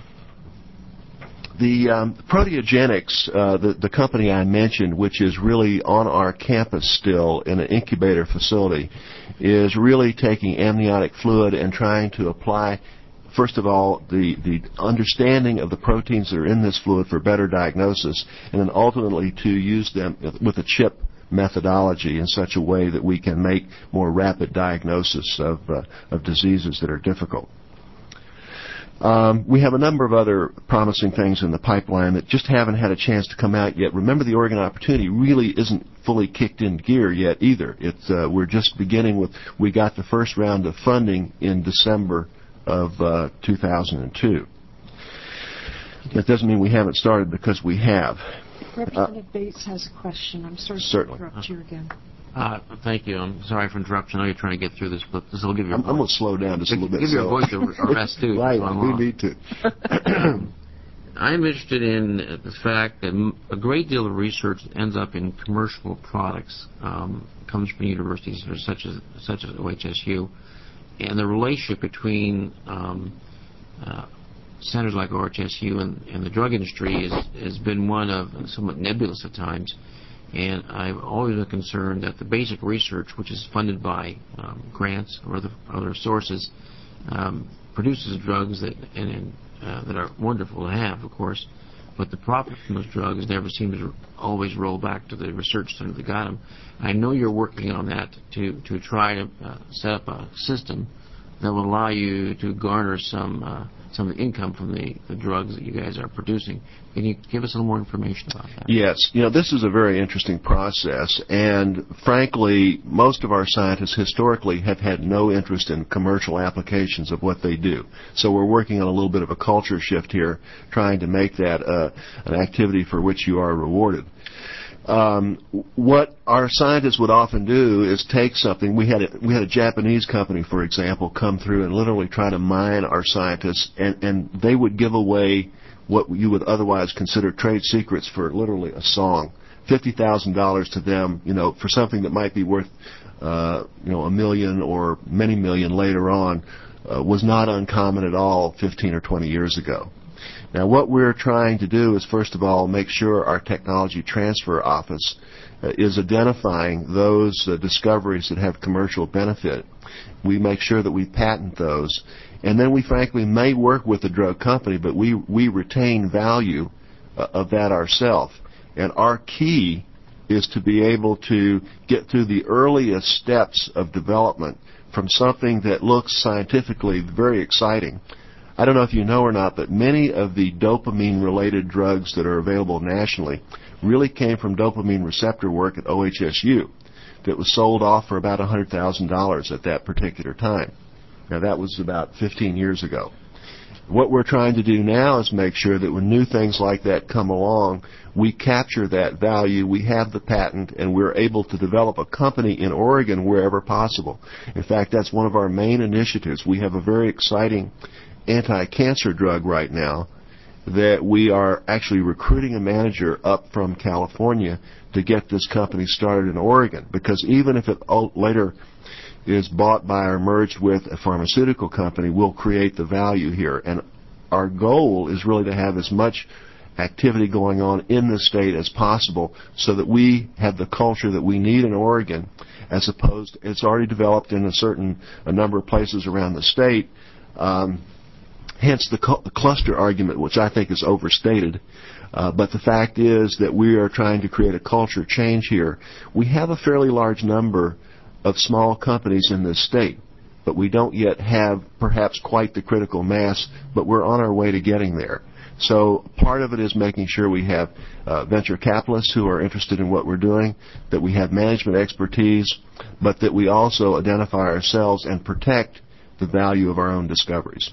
The um, Proteogenics, uh, the, the company I mentioned, which is really on our campus still in an incubator facility, is really taking amniotic fluid and trying to apply, first of all, the, the understanding of the proteins that are in this fluid for better diagnosis, and then ultimately to use them with a chip methodology in such a way that we can make more rapid diagnosis of, uh, of diseases that are difficult. Um, we have a number of other promising things in the pipeline that just haven't had a chance to come out yet. Remember, the Oregon Opportunity really isn't fully kicked in gear yet either. It's, uh, we're just beginning with, we got the first round of funding in December of uh, two thousand two. That doesn't mean we haven't started, because we have. Representative uh, Bates has a question. I'm sorry certainly. to interrupt you again. Uh, thank you. I'm sorry for interruption. I know you're trying to get through this, but this will give you. I'm, I'm going to slow down just a little bit. Give your so. voice a rest too. Right, we need to. I'm interested in the fact that a great deal of research that ends up in commercial products um, comes from universities such as such as O H S U, and the relationship between um, uh, centers like O H S U and, and the drug industry is, has been one of somewhat nebulous at times. And I've always been concerned that the basic research, which is funded by um, grants or other, other sources, um, produces drugs that and, and, uh, that are wonderful to have, of course, but the profit from those drugs never seems to always roll back to the research center that got them. I know you're working on that to, to try to uh, set up a system that will allow you to garner some uh, some of the income from the, the drugs that you guys are producing. Can you give us a little more information about that? Yes. You know, this is a very interesting process, and frankly, most of our scientists historically have had no interest in commercial applications of what they do. So we're working on a little bit of a culture shift here, trying to make that uh, an activity for which you are rewarded. Um, what our scientists would often do is take something. We had a, we had a Japanese company, for example, come through and literally try to mine our scientists, and, and they would give away what you would otherwise consider trade secrets for literally a song, fifty thousand dollars to them, you know, for something that might be worth, uh, you know, a million or many million later on, uh, was not uncommon at all fifteen or twenty years ago. Now, what we're trying to do is, first of all, make sure our technology transfer office uh, is identifying those uh, discoveries that have commercial benefit. We make sure that we patent those. And then we, frankly, may work with the drug company, but we, we retain value uh, of that ourselves. And our key is to be able to get through the earliest steps of development from something that looks scientifically very exciting. I don't know if you know or not, but many of the dopamine-related drugs that are available nationally really came from dopamine receptor work at O H S U that was sold off for about one hundred thousand dollars at that particular time. Now, that was about fifteen years ago. What we're trying to do now is make sure that when new things like that come along, we capture that value, we have the patent, and we're able to develop a company in Oregon wherever possible. In fact, that's one of our main initiatives. We have a very exciting anti-cancer drug right now that we are actually recruiting a manager up from California to get this company started in Oregon, because even if it later is bought by or merged with a pharmaceutical company, we'll create the value here. And our goal is really to have as much activity going on in the state as possible so that we have the culture that we need in Oregon, as opposed to, it's already developed in a certain a number of places around the state. Um, hence the, cu- the cluster argument, which I think is overstated. Uh, but the fact is that we are trying to create a culture change here. We have a fairly large number of small companies in this state, but we don't yet have perhaps quite the critical mass, but we're on our way to getting there. So part of it is making sure we have uh, venture capitalists who are interested in what we're doing, that we have management expertise, but that we also identify ourselves and protect the value of our own discoveries.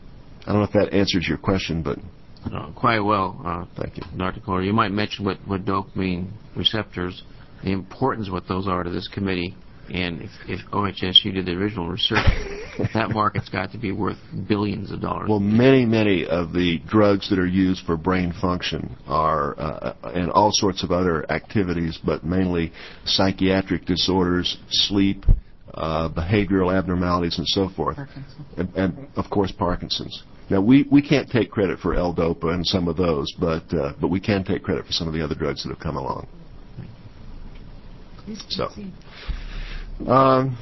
I don't know if that answers your question, but... Uh, quite well. Uh, Thank you. Doctor Kohler, you might mention what, what dopamine receptors, the importance of what those are to this committee. And if, if O H S U did the original research, that market's got to be worth billions of dollars. Well, many, many of the drugs that are used for brain function are, uh, and all sorts of other activities, but mainly psychiatric disorders, sleep, uh, behavioral abnormalities, and so forth. And, and, of course, Parkinson's. Now, we, we can't take credit for L-Dopa and some of those, but uh, but we can take credit for some of the other drugs that have come along. So, um,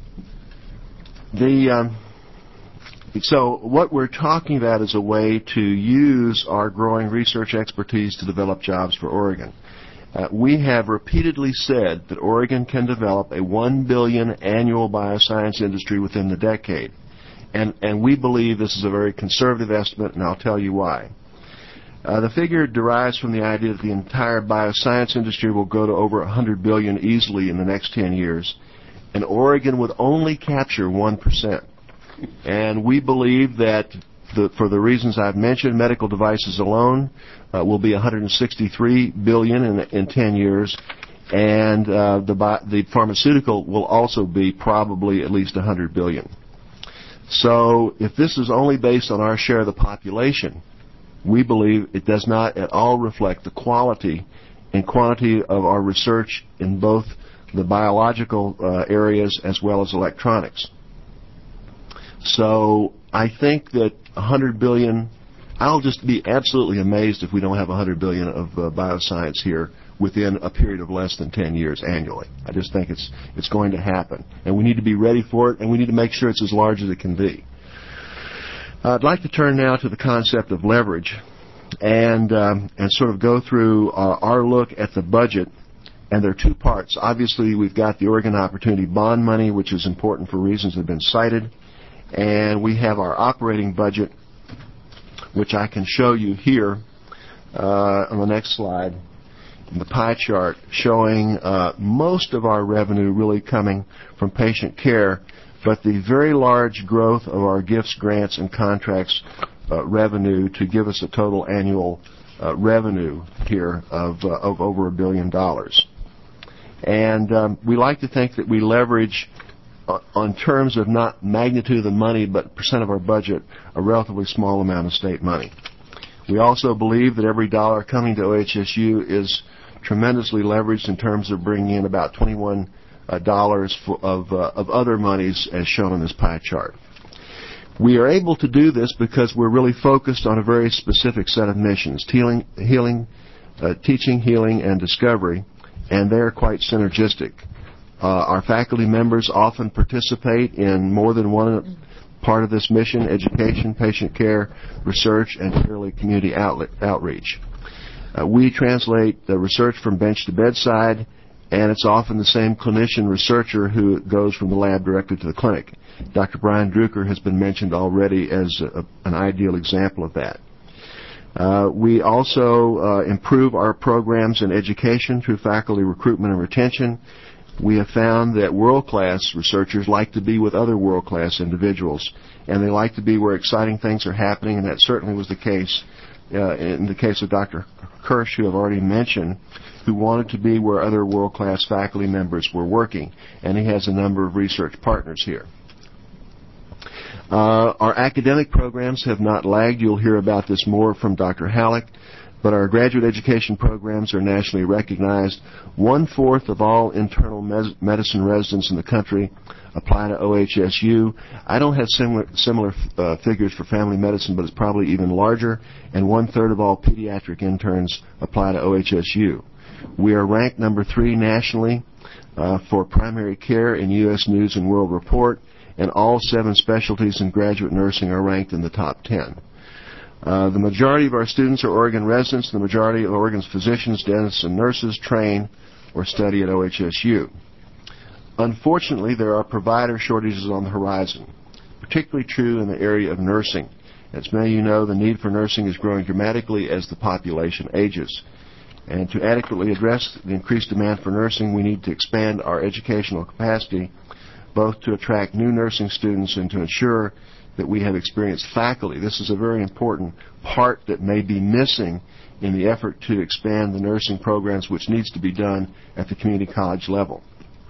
the um, so what we're talking about is a way to use our growing research expertise to develop jobs for Oregon. Uh, we have repeatedly said that Oregon can develop a one billion dollars annual bioscience industry within the decade. And, and we believe this is a very conservative estimate, and I'll tell you why. Uh, the figure derives from the idea that the entire bioscience industry will go to over one hundred billion dollars easily in the next ten years, and Oregon would only capture one percent. And we believe that the, for the reasons I've mentioned, medical devices alone uh, will be one hundred sixty-three billion dollars in, in ten years, and uh, the, the pharmaceutical will also be probably at least one hundred billion dollars. So if this is only based on our share of the population, we believe it does not at all reflect the quality and quantity of our research in both the biological uh, areas as well as electronics. So I think that one hundred billion dollars, I'll just be absolutely amazed if we don't have one hundred billion dollars of uh, bioscience here within a period of less than ten years annually. I just think it's it's going to happen. And we need to be ready for it, and we need to make sure it's as large as it can be. Uh, I'd like to turn now to the concept of leverage and um, and sort of go through uh, our look at the budget. And there are two parts. Obviously, we've got the Oregon Opportunity Bond money, which is important for reasons that have been cited. And we have our operating budget, which I can show you here uh, on the next slide. The pie chart showing uh, most of our revenue really coming from patient care, but the very large growth of our gifts, grants, and contracts uh, revenue to give us a total annual uh, revenue here of, uh, of over a billion dollars. And um, we like to think that we leverage, uh, on terms of not magnitude of the money, but percent of our budget, a relatively small amount of state money. We also believe that every dollar coming to O H S U is tremendously leveraged in terms of bringing in about twenty-one dollars for, of, uh, of other monies as shown in this pie chart. We are able to do this because we're really focused on a very specific set of missions, healing, healing uh, teaching, healing, and discovery, and they're quite synergistic. Uh, our faculty members often participate in more than one part of this mission: education, patient care, research, and early community outlet, outreach. Uh, we translate the research from bench to bedside, and it's often the same clinician researcher who goes from the lab directly to the clinic. Doctor Brian Drucker has been mentioned already as a, an ideal example of that. Uh, we also uh, improve our programs in education through faculty recruitment and retention. We have found that world-class researchers like to be with other world-class individuals, and they like to be where exciting things are happening, and that certainly was the case uh, in the case of Doctor Kirsch, who I've already mentioned, who wanted to be where other world-class faculty members were working, and he has a number of research partners here. Uh, our academic programs have not lagged. You'll hear about this more from Doctor Halleck. But our graduate education programs are nationally recognized. One-fourth of all internal mes- medicine residents in the country apply to O H S U. I don't have similar, similar uh, figures for family medicine, but it's probably even larger. And one-third of all pediatric interns apply to O H S U. We are ranked number three nationally uh, for primary care in U S News and World Report, and all seven specialties in graduate nursing are ranked in the top ten. Uh, the majority of our students are Oregon residents. The majority of Oregon's physicians, dentists, and nurses train or study at O H S U. Unfortunately, there are provider shortages on the horizon, particularly true in the area of nursing. As many of you know, the need for nursing is growing dramatically as the population ages. And to adequately address the increased demand for nursing, we need to expand our educational capacity, both to attract new nursing students and to ensure that we have experienced faculty. This is a very important part that may be missing in the effort to expand the nursing programs, which needs to be done at the community college level.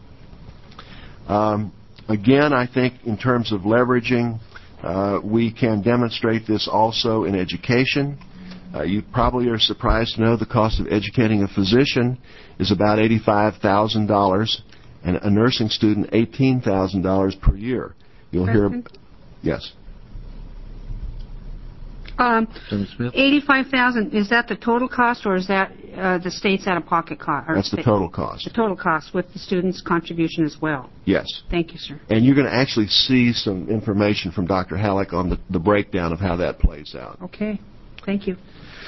Um, again, I think in terms of leveraging, uh, we can demonstrate this also in education. Uh, you probably are surprised to know the cost of educating a physician is about eighty-five thousand dollars, and a nursing student eighteen thousand dollars per year. You'll hear... Yes. Um, eighty-five thousand. Is that the total cost, or is that uh, the state's out-of-pocket cost? That's the total cost. The total cost with the student's contribution as well. Yes. Thank you, sir. And you're going to actually see some information from Doctor Halleck on the, the breakdown of how that plays out. Okay. Thank you.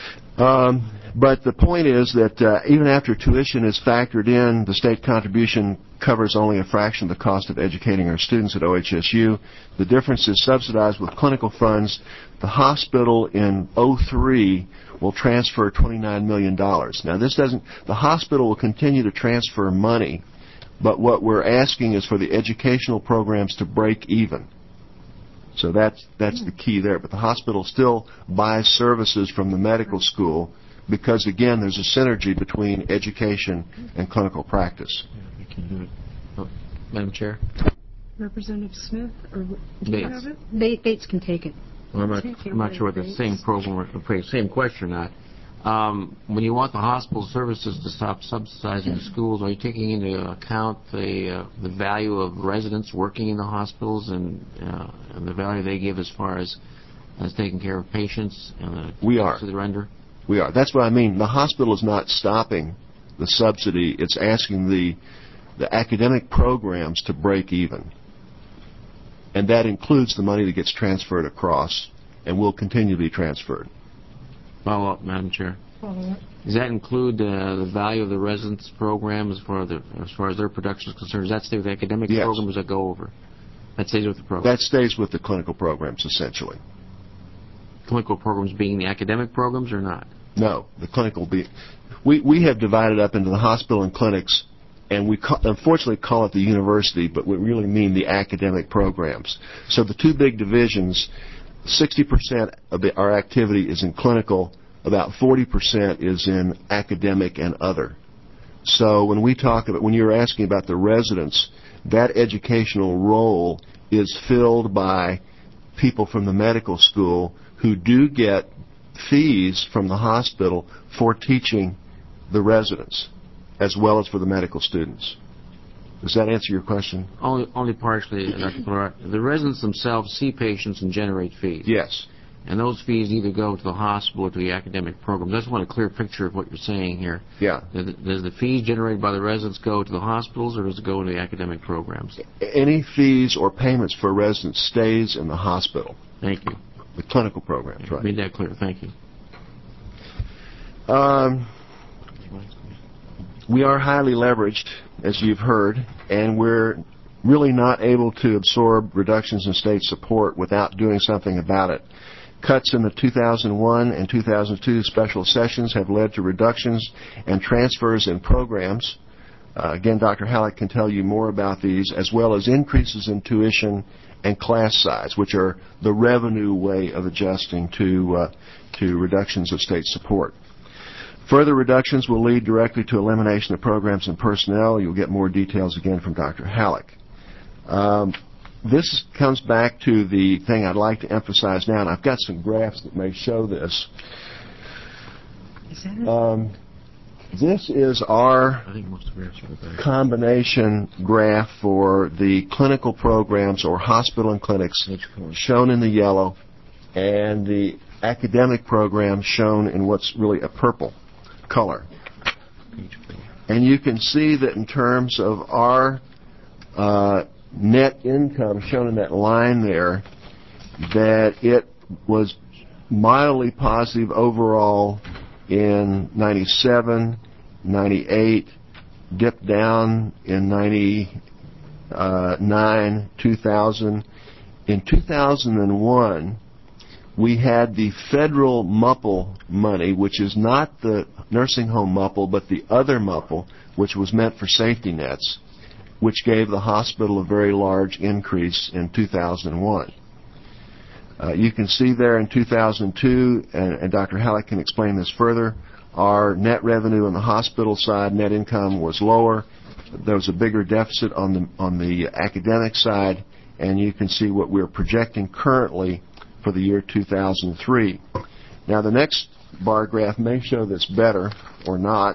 Um, but the point is that uh, even after tuition is factored in, the state contribution covers only a fraction of the cost of educating our students at O H S U. The difference is subsidized with clinical funds. The hospital in oh three will transfer twenty-nine million dollars. Now, this doesn't, the hospital will continue to transfer money, but what we're asking is for the educational programs to break even. So that's that's the key there. But the hospital still buys services from the medical school because, again, there's a synergy between education and clinical practice. You can do it. Oh, Madam Chair? Representative Smith? Or Bates. Bates, Bates can take it. Well, I'm not, I'm not sure whether the same program or same question or not. Um, when you want the hospital services to stop subsidizing the schools, are you taking into account the uh, the value of residents working in the hospitals and, uh, and the value they give as far as as taking care of patients and the we are. they render? We are. That's what I mean. The hospital is not stopping the subsidy. It's asking the the academic programs to break even. And that includes the money that gets transferred across and will continue to be transferred. Follow up, Madam Chair. Does that include uh, the value of the residence program as far, the, as far as their production is concerned? Does that stay with the academic yes. program or does that go over? That stays with the program? That stays with the clinical programs, essentially. Clinical programs being the academic programs or not? No, the clinical be. We, we have divided up into the hospital and clinics, and we ca- unfortunately call it the university, but we really mean the academic programs. So the two big divisions, sixty percent of the, our activity is in clinical, about forty percent is in academic and other. So when we talk about, when you're asking about the residents, that educational role is filled by people from the medical school who do get fees from the hospital for teaching the residents, as well as for the medical students. Does that answer your question? Only, only partially, Doctor Clark. The residents themselves see patients and generate fees. Yes. And those fees either go to the hospital or to the academic program. I just want a clear picture of what you're saying here. Yeah. Does the fees generated by the residents go to the hospitals or does it go to the academic programs? Any fees or payments for residents stays in the hospital. Thank you. The clinical programs, right. Made that clear. Thank you. Um, we are highly leveraged, as you've heard, and we're really not able to absorb reductions in state support without doing something about it. Cuts in the two thousand one and two thousand two special sessions have led to reductions and transfers in programs. Uh, again, Doctor Halleck can tell you more about these, as well as increases in tuition and class size, which are the revenue way of adjusting to, uh, to reductions of state support. Further reductions will lead directly to elimination of programs and personnel. You'll get more details again from Doctor Halleck. Um, this comes back to the thing I'd like to emphasize now, and I've got some graphs that may show this. Is that it? Um, this is our I think most of yours are back. combination graph for the clinical programs or hospital and clinics shown in the yellow, and the academic programs shown in what's really a purple color. And you can see that in terms of our uh, net income shown in that line there, that it was mildly positive overall in ninety-seven, ninety-eight, dipped down in ninety-nine, two thousand. In two thousand one, we had the federal M U P L money, which is not the nursing home M U P L, but the other M U P L, which was meant for safety nets, which gave the hospital a very large increase in two thousand one. Uh, you can see there in two thousand two, and, and Doctor Halleck can explain this further, our net revenue on the hospital side, net income was lower. There was a bigger deficit on the on the academic side, and you can see what we're projecting currently for the year two thousand three. Now, the next bar graph may show this better or not,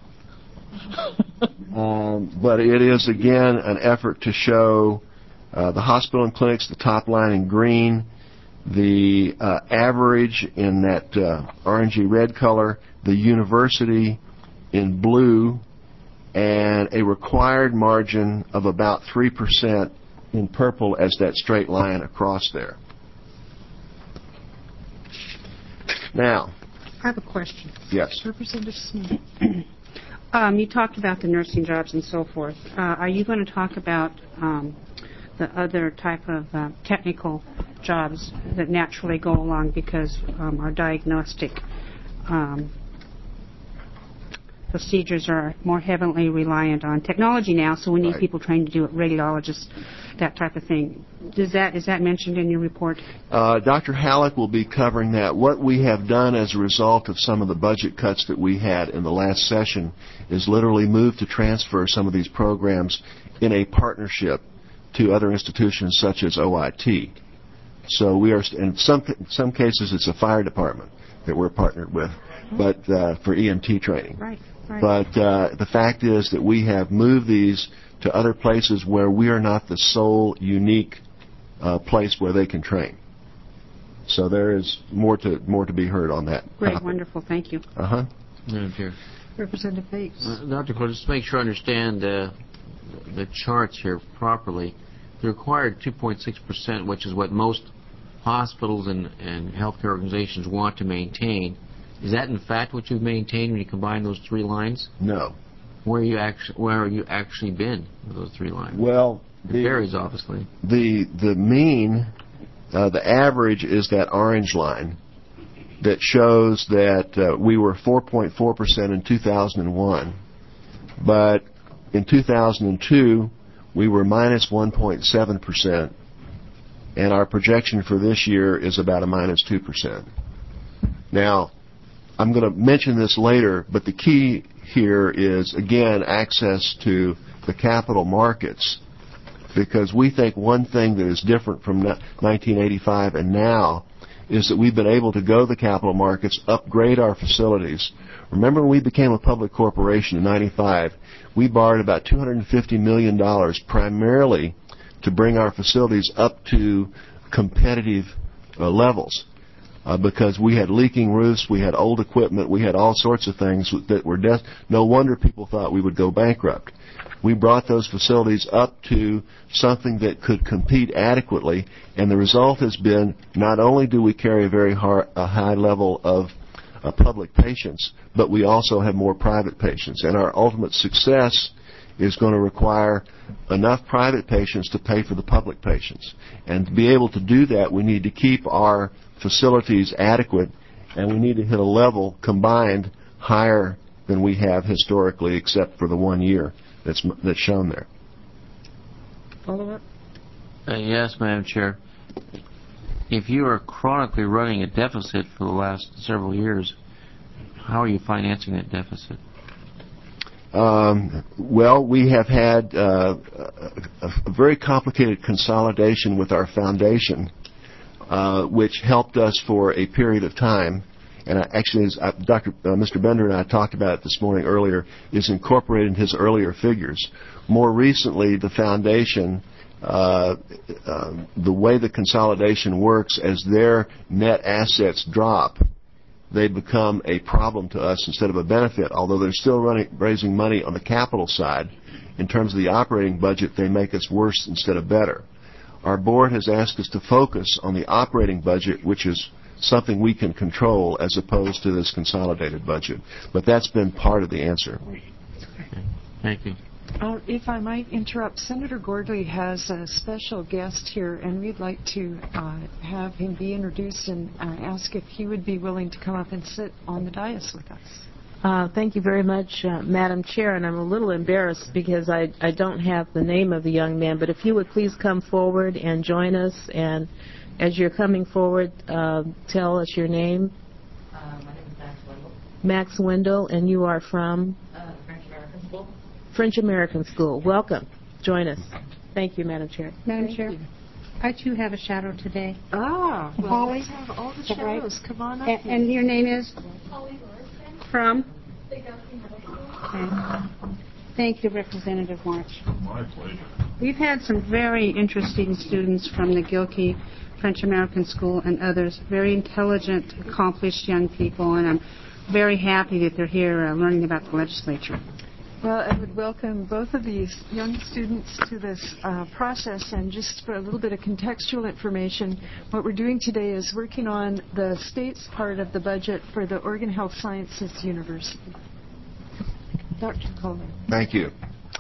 um, but it is, again, an effort to show uh, the hospital and clinics, the top line in green, the uh, average in that uh, orangey red color, the university in blue, and a required margin of about three percent in purple as that straight line across there. Now, I have a question. yes. Representative Smith. Um, you talked about the nursing jobs and so forth. Uh, are you going to talk about um, the other type of uh, technical jobs that naturally go along because um, our diagnostic um, procedures are more heavily reliant on technology now, so we need Right. people trained to do it, radiologists, that type of thing. Does that, is that mentioned in your report? Uh, Doctor Halleck will be covering that. What we have done as a result of some of the budget cuts that we had in the last session is literally move to transfer some of these programs in a partnership to other institutions such as O I T. So we are, in some some cases, it's a fire department that we're partnered with, but uh, for E M T training. Right, right. But uh, the fact is that we have moved these to other places where we are not the sole unique uh, place where they can train. So there is more to more to be heard on that. Great, topic. wonderful, thank you. Uh huh. Madam Chair. Representative Bates. Uh, Doctor Clark, just to make sure I understand uh, the charts here properly, the required two point six percent, which is what most hospitals and, and healthcare organizations want to maintain, is that in fact what you've maintained when you combine those three lines? No. Where are you actually where are you actually been with those three lines? Well, It the varies obviously. the the mean, uh, the average is that orange line that shows that uh, we were four point four percent in two thousand one, but in two thousand two we were minus one point seven percent, and our projection for this year is about a minus two percent. Now, I'm going to mention this later, but the key here is, again, access to the capital markets, because we think one thing that is different from nineteen eighty-five and now is that we've been able to go to the capital markets, upgrade our facilities. Remember when we became a public corporation in ninety-five, we borrowed about two hundred fifty million dollars primarily to bring our facilities up to competitive uh, levels uh, because we had leaking roofs, we had old equipment, we had all sorts of things that were des- no wonder people thought we would go bankrupt. We brought those facilities up to something that could compete adequately, and the result has been not only do we carry a very high, a high level of uh, public patients, but we also have more private patients. And our ultimate success is going to require enough private patients to pay for the public patients. And to be able to do that, we need to keep our facilities adequate, and we need to hit a level combined higher than we have historically, except for the one year that's that's shown there. Follow up? Uh, yes, Madam Chair. If you are chronically running a deficit for the last several years, how are you financing that deficit? Um, well, we have had uh, a, a very complicated consolidation with our foundation, uh, which helped us for a period of time. And I, actually, as uh, Doctor Uh, Mister Bender and I talked about it this morning earlier, is incorporated in his earlier figures. More recently, the foundation, uh, uh, the way the consolidation works, as their net assets drop, they become a problem to us instead of a benefit. Although they're still running, raising money on the capital side, in terms of the operating budget, they make us worse instead of better. Our board has asked us to focus on the operating budget, which is something we can control, as opposed to this consolidated budget. But that's been part of the answer. Thank you. Uh, if I might interrupt, Senator Gordley has a special guest here, and we'd like to uh, have him be introduced and uh, ask if he would be willing to come up and sit on the dais with us. Uh, thank you very much, uh, Madam Chair, and I'm a little embarrassed because I, I don't have the name of the young man, but if you would please come forward and join us, and as you're coming forward, uh, tell us your name. Uh, my name is Max Wendell. Max Wendell, and you are from? Uh, French American School. French American School. Welcome. Join us. Thank you, Madam Chair. Madam Thank Chair, you. I too have a shadow today. Ah, well, Holly? let's have all the Is that right? shadows. Come on up. And, and your name is? Holly Morrison, From? the Gilkey Middle School. Okay. Thank you, Representative March. My pleasure. We've had some very interesting students from the Gilkey French American School and others, very intelligent, accomplished young people, and I'm very happy that they're here uh, learning about the legislature. Well, I would welcome both of these young students to this uh, process, and just for a little bit of contextual information, what we're doing today is working on the state's part of the budget for the Oregon Health Sciences University. Doctor Coleman. Thank you.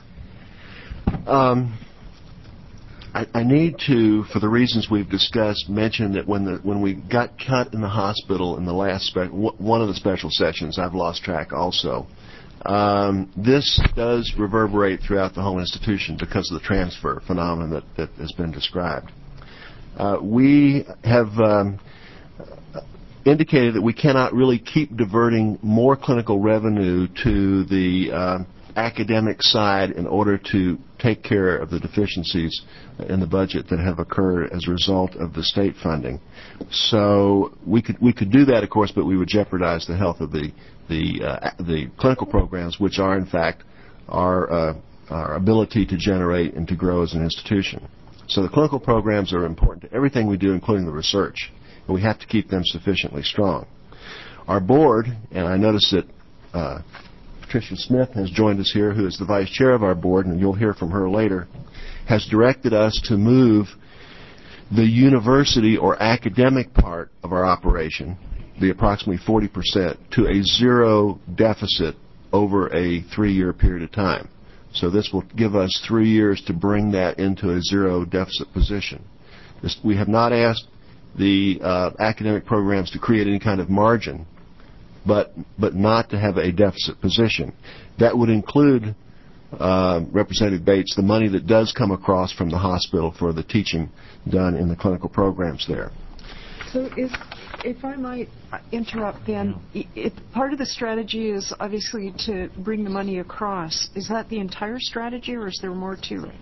Um, I, I need to, for the reasons we've discussed, mention that when the when we got cut in the hospital in the last spe- one of the special sessions, I've lost track also. Um, this does reverberate throughout the whole institution because of the transfer phenomenon that, that has been described. Uh, we have um, indicated that we cannot really keep diverting more clinical revenue to the uh, academic side in order to take care of the deficiencies in the budget that have occurred as a result of the state funding. So we could we could do that, of course, but we would jeopardize the health of the the uh, the clinical programs, which are in fact our uh, our ability to generate and to grow as an institution. So the clinical programs are important to everything we do, including the research, and we have to keep them sufficiently strong. Our board, and I notice that uh, Patricia Smith has joined us here, who is the vice chair of our board, and you'll hear from her later, has directed us to move the university or academic part of our operation, the approximately forty percent, to a zero deficit over a three-year period of time. So this will give us three years to bring that into a zero deficit position. This, we have not asked the uh, academic programs to create any kind of margin, but but not to have a deficit position. That would include, uh, Representative Bates, the money that does come across from the hospital for the teaching done in the clinical programs there. So if, if I might interrupt, then, it, part of the strategy is obviously to bring the money across. Is that the entire strategy, or is there more to it?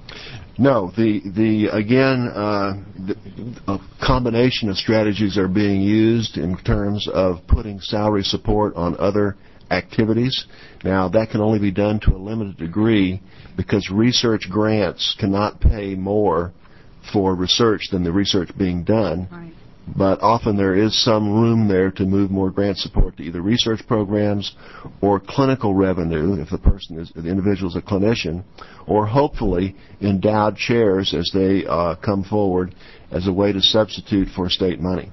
No, the the again, uh, the, a combination of strategies are being used in terms of putting salary support on other activities. Now, that can only be done to a limited degree because research grants cannot pay more for research than the research being done. Right. But often there is some room there to move more grant support to either research programs or clinical revenue if the person is, the individual is a clinician, or hopefully endowed chairs as they uh, come forward as a way to substitute for state money.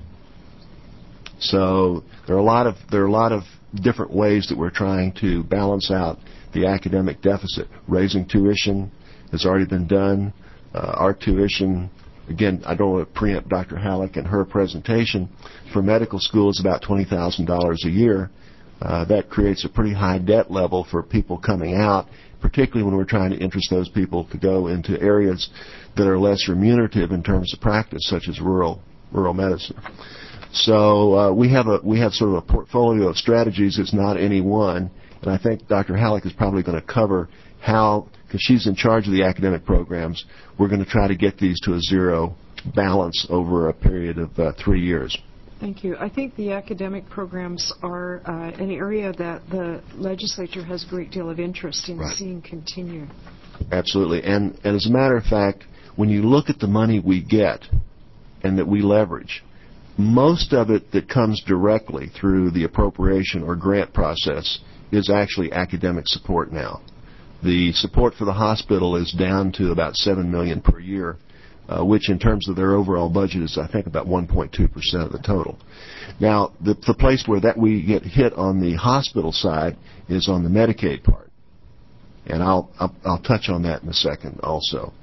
So there are a lot of there are a lot of different ways that we're trying to balance out the academic deficit. Raising tuition has already been done. Uh, our tuition, again, I don't want to preempt Doctor Halleck and her presentation, for medical school is about twenty thousand dollars a year. Uh, that creates a pretty high debt level for people coming out, particularly when we're trying to interest those people to go into areas that are less remunerative in terms of practice, such as rural rural medicine. So uh, we have a we have sort of a portfolio of strategies. It's not any one, and I think Doctor Halleck is probably going to cover how, because she's in charge of the academic programs, we're going to try to get these to a zero balance over a period of uh, three years. Thank you. I think the academic programs are uh, an area that the legislature has a great deal of interest in Right. seeing continue. Absolutely. And, and as a matter of fact, when you look at the money we get and that we leverage, most of it that comes directly through the appropriation or grant process is actually academic support now. The support for the hospital is down to about seven million dollars per year, uh, which in terms of their overall budget is, I think, about one point two percent of the total. Now, the, the place where that we get hit on the hospital side is on the Medicaid part. And I'll, I'll, I'll touch on that in a second also.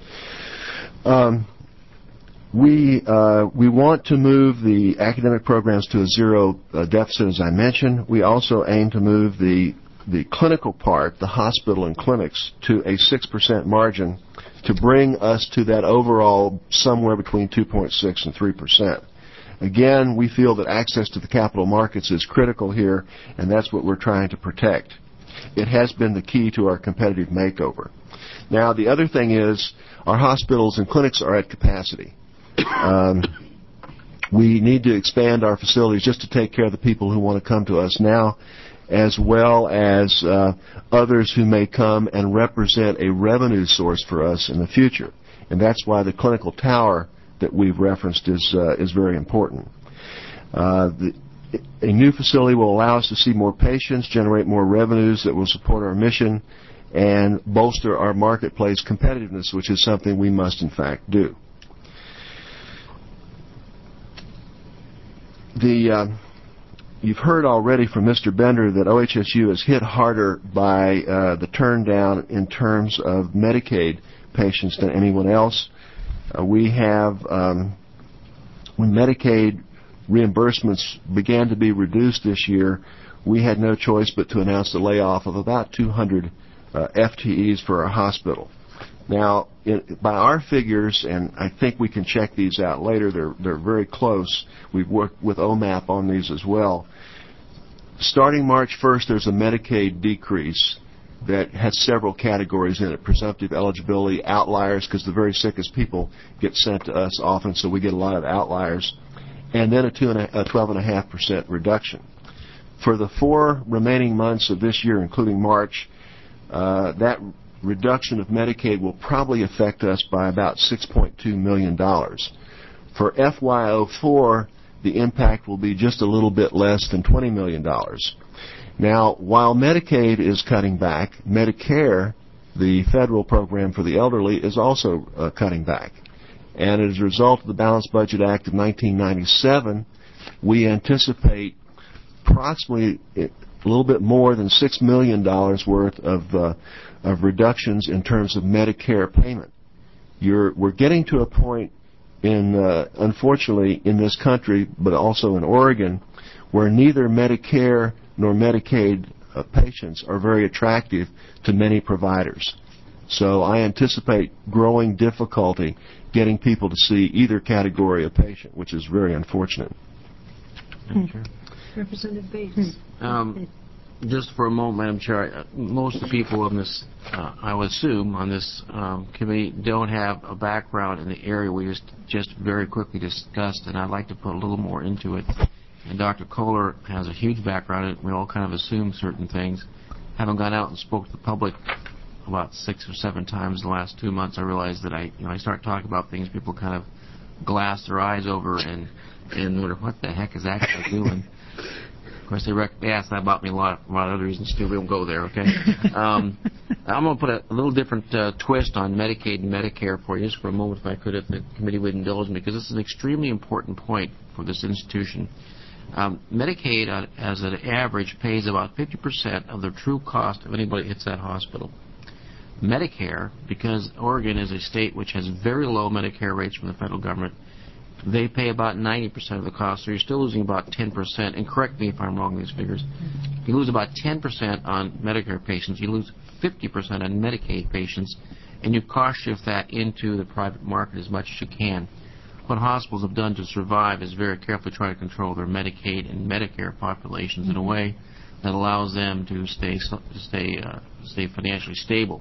Um, we, uh, we want to move the academic programs to a zero uh, deficit, as I mentioned. We also aim to move the the clinical part, the hospital and clinics, to a six percent margin to bring us to that overall somewhere between two point six and three percent. Again, we feel that access to the capital markets is critical here, and that's what we're trying to protect. It has been the key to our competitive makeover. Now, the other thing is our hospitals and clinics are at capacity. Um, we need to expand our facilities just to take care of the people who want to come to us now, as well as uh, others who may come and represent a revenue source for us in the future. And that's why the clinical tower that we've referenced is uh, is very important. Uh, the, a new facility will allow us to see more patients, generate more revenues that will support our mission, and bolster our marketplace competitiveness, which is something we must, in fact, do. The... Uh, You've heard already from Mister Bender that O H S U is hit harder by uh, the turn down in terms of Medicaid patients than anyone else. Uh, we have, um, when Medicaid reimbursements began to be reduced this year, we had no choice but to announce the layoff of about two hundred uh, F T Es for our hospital. Now, in, by our figures, and I think we can check these out later, they're, they're very close. We've worked with O M A P on these as well. Starting March first, there's a Medicaid decrease that has several categories in it. Presumptive eligibility, outliers, because the very sickest people get sent to us often, so we get a lot of outliers, and then a, two and a, a twelve point five percent reduction. For the four remaining months of this year, including March, uh, that reduction of Medicaid will probably affect us by about six point two million dollars. For F Y oh four, the impact will be just a little bit less than twenty million dollars. Now, while Medicaid is cutting back, Medicare, the federal program for the elderly, is also uh, cutting back. And as a result of the Balanced Budget Act of nineteen ninety-seven, we anticipate approximately a little bit more than six million dollars worth of uh, of reductions in terms of Medicare payment. You're, we're getting to a point in, uh, unfortunately, in this country, but also in Oregon, where neither Medicare nor Medicaid uh, patients are very attractive to many providers. So I anticipate growing difficulty getting people to see either category of patient, which is very unfortunate. Hmm. Representative Bates. Um, just for a moment, Madam Chair, uh, most of the people on this, uh, I would assume, on this um, committee don't have a background in the area we just, just very quickly discussed, and I'd like to put a little more into it. And Doctor Kohler has a huge background in it. We all kind of assume certain things. Having gone out and spoke to the public about six or seven times in the last two months, I realized that I, you know, I start talking about things, people kind of glass their eyes over and and wonder what the heck is that guy doing. Of course, they, rec- they ask that about me a lot, a lot of other reasons too. We won't go there, okay? Um, I'm going to put a, a little different uh, twist on Medicaid and Medicare for you, just for a moment, if I could, if the committee would indulge me, because this is an extremely important point for this institution. Um, Medicaid, uh, as an average, pays about fifty percent of the true cost of anybody hits that hospital. Medicare, because Oregon is a state which has very low Medicare rates from the federal government, they pay about ninety percent of the cost, so you're still losing about ten percent. And correct me if I'm wrong in these figures. You lose about ten percent on Medicare patients. You lose fifty percent on Medicaid patients, and you cost shift that into the private market as much as you can. What hospitals have done to survive is very carefully try to control their Medicaid and Medicare populations in a way that allows them to stay to stay uh, stay financially stable.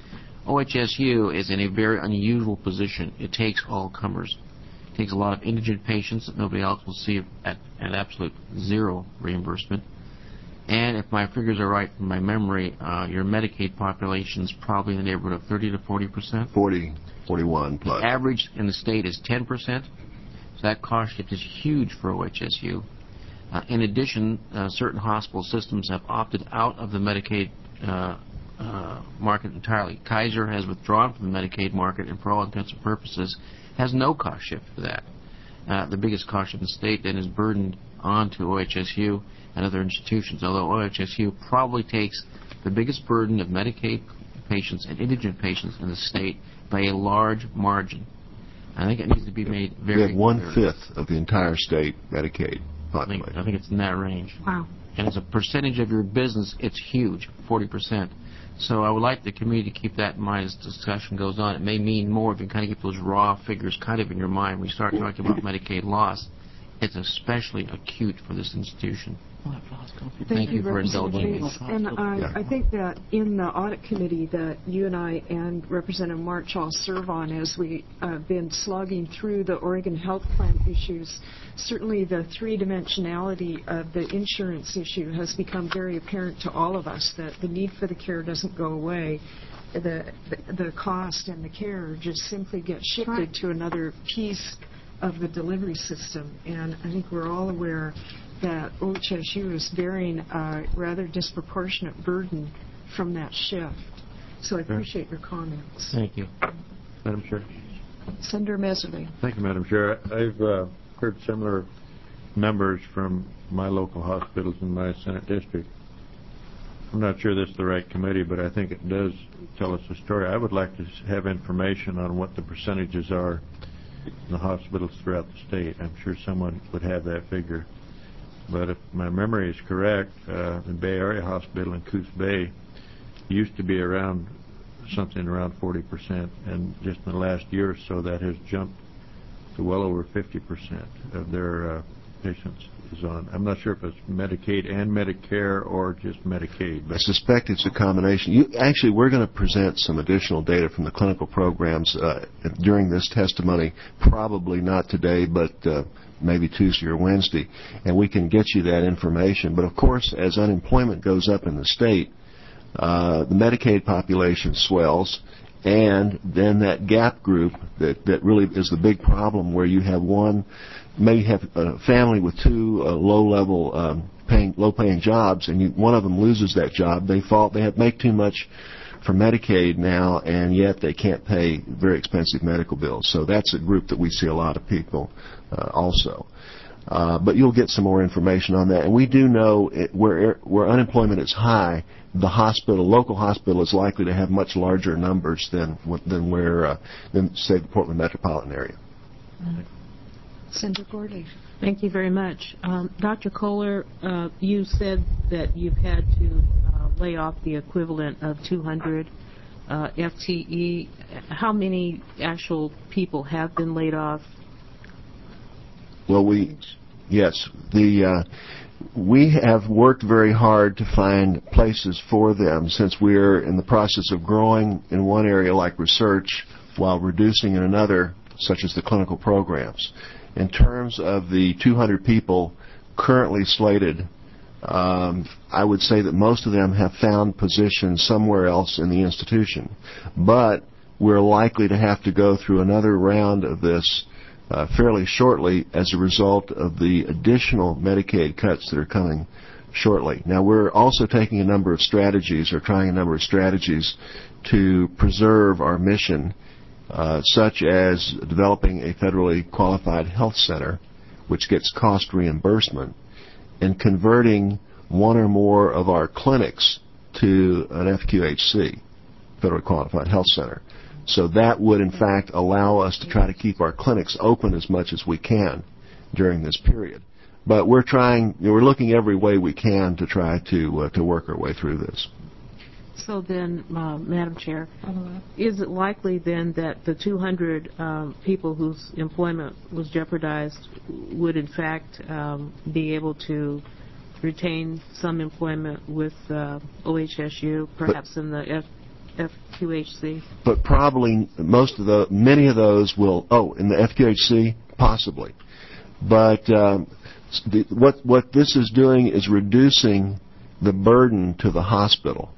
O H S U is in a very unusual position. It takes all comers. It takes a lot of indigent patients that nobody else will see at an absolute zero reimbursement. And if my figures are right from my memory, uh, your Medicaid population is probably in the neighborhood of thirty to forty percent. forty, forty-one plus. The average in the state is ten percent. So that cost shift is huge for O H S U. Uh, in addition, uh, certain hospital systems have opted out of the Medicaid uh, uh, market entirely. Kaiser has withdrawn from the Medicaid market and for all intents and purposes has no cost shift for that. Uh, the biggest cost shift in the state then is burdened onto O H S U and other institutions, although O H S U probably takes the biggest burden of Medicaid patients and indigent patients in the state by a large margin. I think it needs to be made very We have one-fifth of the entire state Medicaid I think, population. I think it's in that range. Wow. And as a percentage of your business, it's huge, forty percent. So I would like the community to keep that in mind as discussion goes on. It may mean more if you kind of keep those raw figures kind of in your mind when you start talking about Medicaid loss. It's especially acute for this institution. Thank you for indulging me. Representative Bates. And I, I think that in the audit committee that you and I and Representative March all serve on as we have been slogging through the Oregon Health Plan issues, certainly the three-dimensionality of the insurance issue has become very apparent to all of us, that the need for the care doesn't go away. The, the, the cost and the care just simply get shifted to another piece of the delivery system. And I think we're all aware that O H S U is bearing a rather disproportionate burden from that shift. So I appreciate your comments. Thank you. Madam Chair. Senator Meserly. Thank you, Madam Chair. I've uh, heard similar numbers from my local hospitals in my Senate district. I'm not sure this is the right committee, but I think it does tell us a story. I would like to have information on what the percentages are in the hospitals throughout the state. I'm sure someone would have that figure. But if my memory is correct, uh, the Bay Area Hospital in Coos Bay used to be around something around forty percent, and just in the last year or so that has jumped to well over fifty percent of their uh, patients is on. I'm not sure if it's Medicaid and Medicare or just Medicaid. But I suspect it's a combination. You, actually, we're going to present some additional data from the clinical programs uh, during this testimony, probably not today, but uh, maybe Tuesday or Wednesday, and we can get you that information. But, of course, as unemployment goes up in the state, uh, the Medicaid population swells, and then that gap group that, that really is the big problem, where you have one, maybe have a family with two uh, low-level, um, paying, low-paying jobs, and you, one of them loses that job. They fall, they have make too much for Medicaid now, and yet they can't pay very expensive medical bills. So that's a group that we see a lot of people uh, also. Uh, but you'll get some more information on that. And we do know it, where where unemployment is high, the hospital, local hospital, is likely to have much larger numbers than than where uh, than say the Portland metropolitan area. Mm-hmm. Senator Gordy. Thank you very much. Um, Doctor Kohler, uh, you said that you've had to uh, lay off the equivalent of two hundred uh, F T E. How many actual people have been laid off? Well, we, yes, the uh, we have worked very hard to find places for them since we're in the process of growing in one area like research while reducing in another, such as the clinical programs. In terms of the two hundred people currently slated, um, I would say that most of them have found positions somewhere else in the institution. But we're likely to have to go through another round of this Uh, fairly shortly as a result of the additional Medicaid cuts that are coming shortly. Now, we're also taking a number of strategies, or trying a number of strategies, to preserve our mission, uh, such as developing a federally qualified health center, which gets cost reimbursement, and converting one or more of our clinics to an F Q H C, federally qualified health center. So that would, in fact, allow us to try to keep our clinics open as much as we can during this period. But we're trying, you know, we're looking every way we can to try to uh, to work our way through this. So then, uh, Madam Chair, is it likely then that the two hundred um, people whose employment was jeopardized would, in fact, um, be able to retain some employment with uh, O H S U, perhaps but, in the F F Q H C? But probably most of the, many of those will, oh, in the F Q H C? Possibly. But um, the, what, what this is doing is reducing the burden to the hospital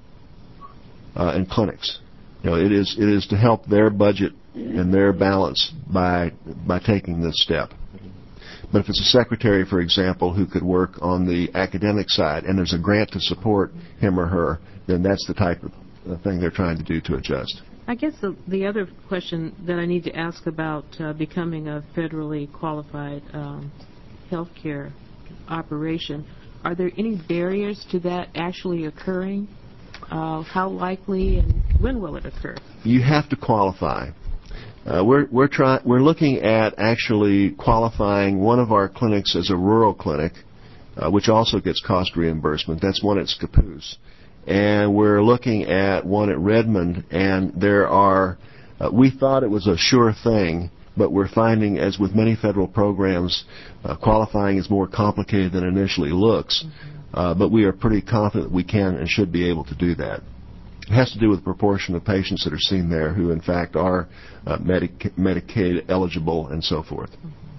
uh, and clinics. You know, it is, it is to help their budget and their balance by, by taking this step. But if it's a secretary, for example, who could work on the academic side and there's a grant to support him or her, then that's the type of the thing they're trying to do to adjust. I guess the, the other question that I need to ask about uh, becoming a federally qualified um, health care operation, are there any barriers to that actually occurring? Uh, how likely and when will it occur? You have to qualify. Uh, we're we're trying we're looking at actually qualifying one of our clinics as a rural clinic, uh, which also gets cost reimbursement. That's one at Scappoose. And we're looking at one at Redmond, and there are, uh, we thought it was a sure thing, but we're finding, as with many federal programs, uh, qualifying is more complicated than it initially looks. Uh, but we are pretty confident we can and should be able to do that. It has to do with the proportion of patients that are seen there who, in fact, are uh, Medic- Medicaid eligible and so forth.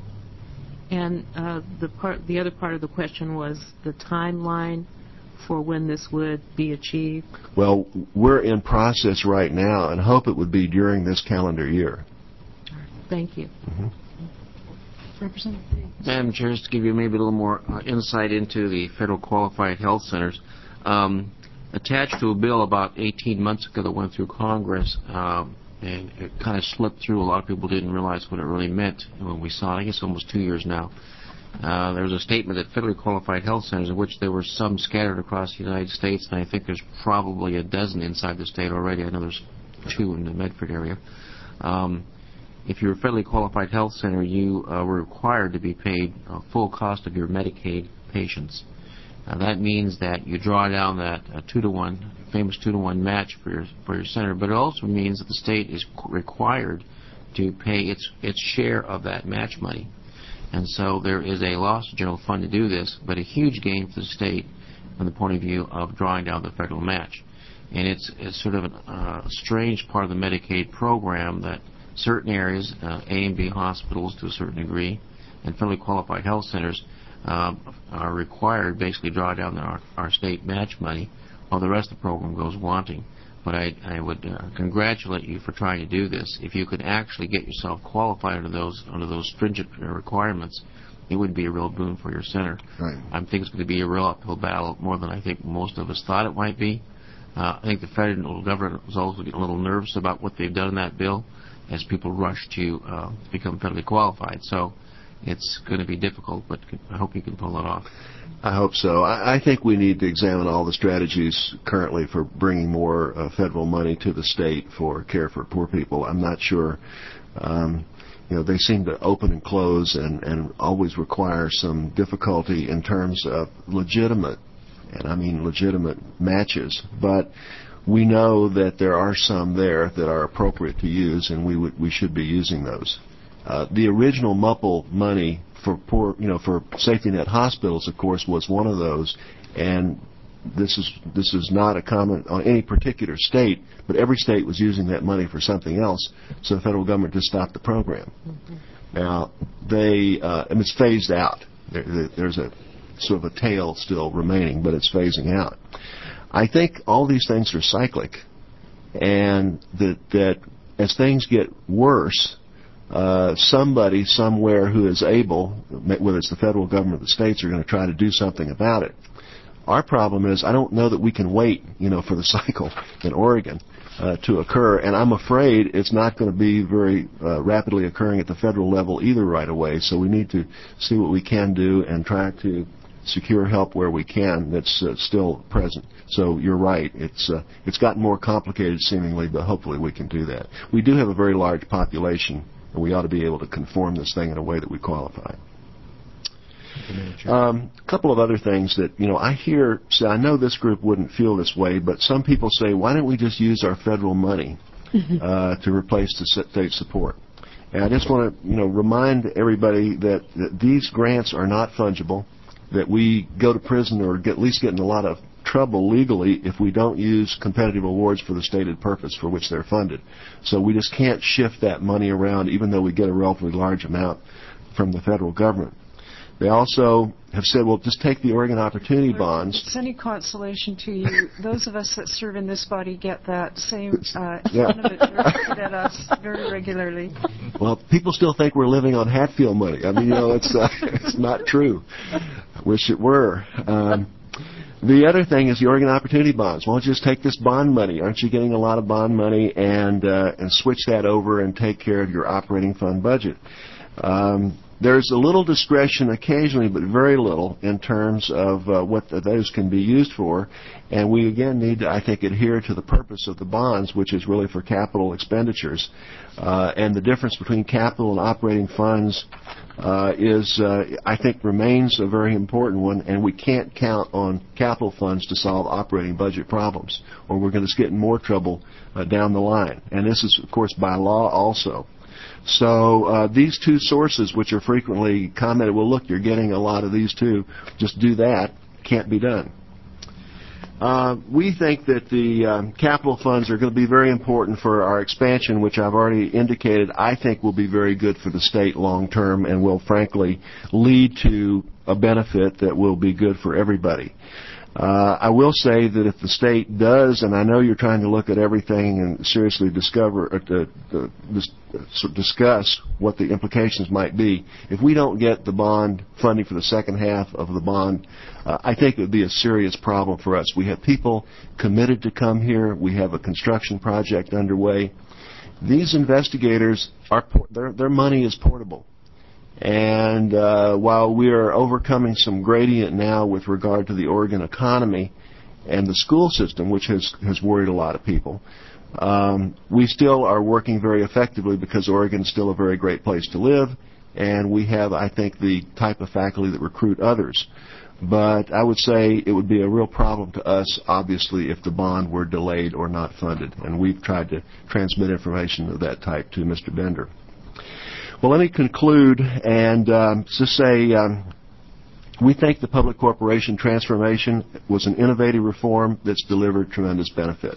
And uh, the part, the other part of the question was the timeline for when this would be achieved? Well, we're in process right now and hope it would be during this calendar year. Thank you. Mm-hmm. Representative. Madam Chair, just to give you maybe a little more uh, insight into the federal qualified health centers, um, attached to a bill about eighteen months ago that went through Congress, um, and it kind of slipped through. A lot of people didn't realize what it really meant when we saw it. I guess almost two years now. Uh, there was a statement that federally qualified health centers, of which there were some scattered across the United States, and I think there's probably a dozen inside the state already. I know there's two in the Medford area. Um, if you're a federally qualified health center, you uh, were required to be paid uh, full cost of your Medicaid patients. Uh, that means that you draw down that uh, two to one, famous two to one match for your for your center, but it also means that the state is required to pay its its share of that match money. And so there is a loss to general fund to do this, but a huge gain for the state from the point of view of drawing down the federal match. And it's, it's sort of a uh, strange part of the Medicaid program that certain areas, uh, A and B hospitals to a certain degree, and federally qualified health centers uh, are required basically draw down our, our state match money while the rest of the program goes wanting. But I, I would uh, congratulate you for trying to do this. If you could actually get yourself qualified under those under those stringent requirements, it would be a real boon for your center. Right. I think it's going to be a real uphill battle, more than I think most of us thought it might be. Uh, I think the federal government was also getting a little nervous about what they've done in that bill as people rush to uh, become federally qualified. So it's going to be difficult, but I hope you can pull it off. I hope so. I, I think we need to examine all the strategies currently for bringing more uh, federal money to the state for care for poor people. I'm not sure. Um, you know, they seem to open and close and, and always require some difficulty in terms of legitimate, and I mean legitimate matches. But we know that there are some there that are appropriate to use, and we would we should be using those. Uh, the original M U P L money for poor, you know, for safety net hospitals, of course, was one of those, and this is this is not a comment on any particular state, but every state was using that money for something else, so the federal government just stopped the program. Mm-hmm. Now they, uh, and it's phased out. There, there's a sort of a tail still remaining, but it's phasing out. I think all these things are cyclic, and that that as things get worse, uh, somebody somewhere who is able, whether it's the federal government or the states, are going to try to do something about it. Our problem is I don't know that we can wait, you know, for the cycle in Oregon uh, to occur, and I'm afraid it's not going to be very uh, rapidly occurring at the federal level either right away. So we need to see what we can do and try to secure help where we can that's uh, still present. So you're right. It's uh, it's gotten more complicated seemingly, but hopefully we can do that. We do have a very large population, and we ought to be able to conform this thing in a way that we qualify. A um, couple of other things that, you know, I hear, say, I know this group wouldn't feel this way, but some people say, why don't we just use our federal money uh, to replace the state support? And I just want to, you know, remind everybody that, that these grants are not fungible, that we go to prison or get, at least get in a lot of trouble legally if we don't use competitive awards for the stated purpose for which they're funded. So we just can't shift that money around, even though we get a relatively large amount from the federal government. They also have said, well, just take the Oregon Opportunity Bonds. If it's any consolation to you, those of us that serve in this body get that same uh, yeah. benefit directed at us very regularly. Well, people still think we're living on Hatfield money. I mean, you know, it's, uh, it's not true. Wish it were. Um, the other thing is the Oregon Opportunity Bonds. Why don't you just take this bond money? Aren't you getting a lot of bond money and uh, and switch that over and take care of your operating fund budget? Um, There's a little discretion occasionally, but very little, in terms of uh, what the, those can be used for. And we, again, need to, I think, adhere to the purpose of the bonds, which is really for capital expenditures. Uh, and the difference between capital and operating funds uh, is, uh, I think, remains a very important one. And we can't count on capital funds to solve operating budget problems, or we're going to get in more trouble uh, down the line. And this is, of course, by law also. So uh, these two sources, which are frequently commented, well, look, you're getting a lot of these too. Just do that. Can't be done. Uh, we think that the um, capital funds are going to be very important for our expansion, which I've already indicated I think will be very good for the state long term and will, frankly, lead to a benefit that will be good for everybody. Uh, I will say that if the state does, and I know you're trying to look at everything and seriously discover, uh, to, to, to discuss what the implications might be, if we don't get the bond funding for the second half of the bond, uh, I think it would be a serious problem for us. We have people committed to come here. We have a construction project underway. These investigators, are their, their money is portable. And uh, while we are overcoming some gradient now with regard to the Oregon economy and the school system, which has, has worried a lot of people, um, we still are working very effectively because Oregon is still a very great place to live, and we have, I think, the type of faculty that recruit others. But I would say it would be a real problem to us, obviously, if the bond were delayed or not funded, and we've tried to transmit information of that type to Mister Bender. Well, let me conclude and um, just say um, we think the public corporation transformation was an innovative reform that's delivered tremendous benefit,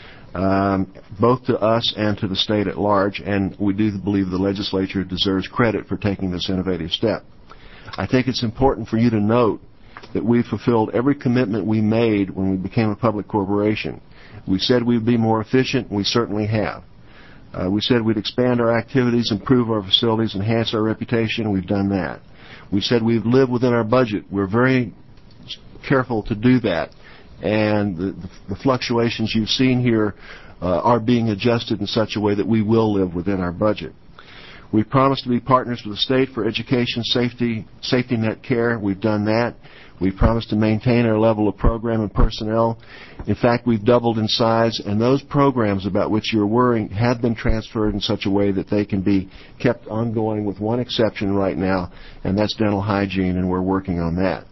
um, both to us and to the state at large, and we do believe the legislature deserves credit for taking this innovative step. I think it's important for you to note that we fulfilled every commitment we made when we became a public corporation. We said we'd be more efficient, and we certainly have. Uh, we said we'd expand our activities, improve our facilities, enhance our reputation. We've done that. We said we'd live within our budget. We're very careful to do that. And the, the fluctuations you've seen here uh, are being adjusted in such a way that we will live within our budget. We promised to be partners with the state for education, safety, safety net care. We've done that. We promised to maintain our level of program and personnel. In fact, we've doubled in size, and those programs about which you're worrying have been transferred in such a way that they can be kept ongoing with one exception right now, and that's dental hygiene, and we're working on that.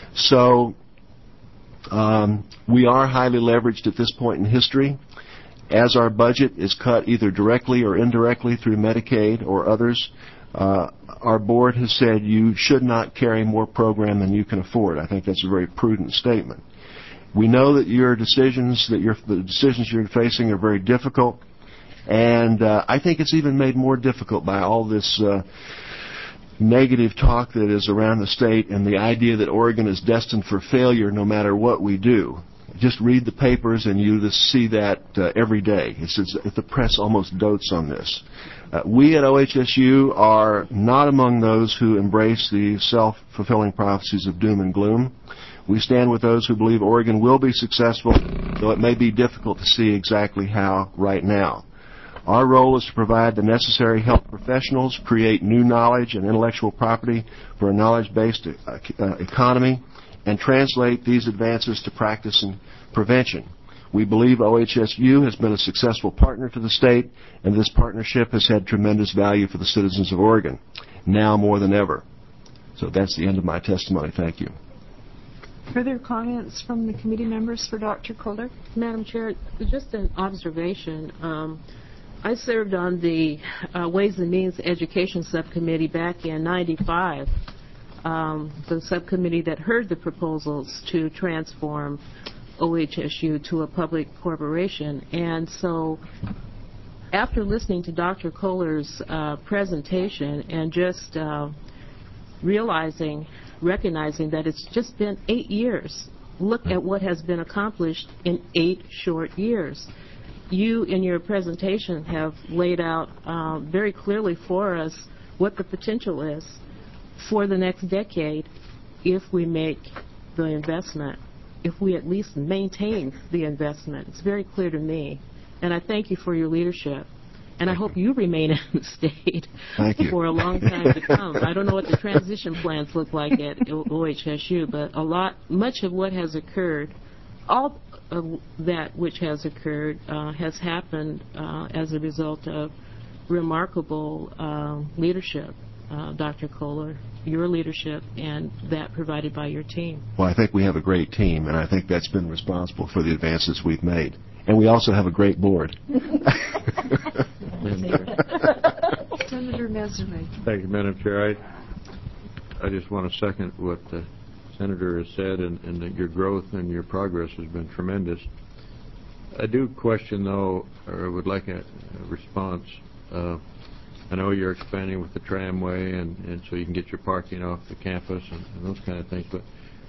So um, we are highly leveraged at this point in history, As our budget is cut either directly or indirectly through Medicaid or others, uh, our board has said you should not carry more program than you can afford. I think that's a very prudent statement. We know that your decisions, that your, the decisions you're facing are very difficult, and uh, I think it's even made more difficult by all this uh, negative talk that is around the state and the idea that Oregon is destined for failure no matter what we do. Just read the papers and you just see that uh, every day. It's, it's, the press almost dotes on this. Uh, we at O H S U are not among those who embrace the self-fulfilling prophecies of doom and gloom. We stand with those who believe Oregon will be successful, though it may be difficult to see exactly how right now. Our role is to provide the necessary health professionals, create new knowledge and intellectual property for a knowledge-based uh, uh, economy, and translate these advances to practice and prevention. We believe O H S U has been a successful partner to the state, and this partnership has had tremendous value for the citizens of Oregon, now more than ever. So that's the end of my testimony. Thank you. Further comments from the committee members for Doctor Kohler? Madam Chair, just an observation. Um, I served on the uh, Ways and Means Education Subcommittee back in ninety-five, um, the subcommittee that heard the proposals to transform O H S U to a public corporation. And so after listening to Doctor Kohler's uh, presentation and just uh, realizing, recognizing that it's just been eight years, look at what has been accomplished in eight short years. You, in your presentation, have laid out um, very clearly for us what the potential is for the next decade if we make the investment, if we at least maintain the investment. It's very clear to me, and I thank you for your leadership. And I hope you remain in the state for a long time to come. I don't know what the transition plans look like at O H S U, but a lot, much of what has occurred, all of that which has occurred uh, has happened uh, as a result of remarkable uh, leadership, uh, Doctor Kohler, your leadership, and that provided by your team. Well, I think we have a great team, and I think that's been responsible for the advances we've made. And we also have a great board. Senator Messerly. Thank you, Madam Chair. I, I just want to second what the Senator has said, and, and that your growth and your progress has been tremendous. I do question, though, or would like a, a response. Uh, I know you're expanding with the tramway, and, and so you can get your parking off the campus and, and those kind of things, but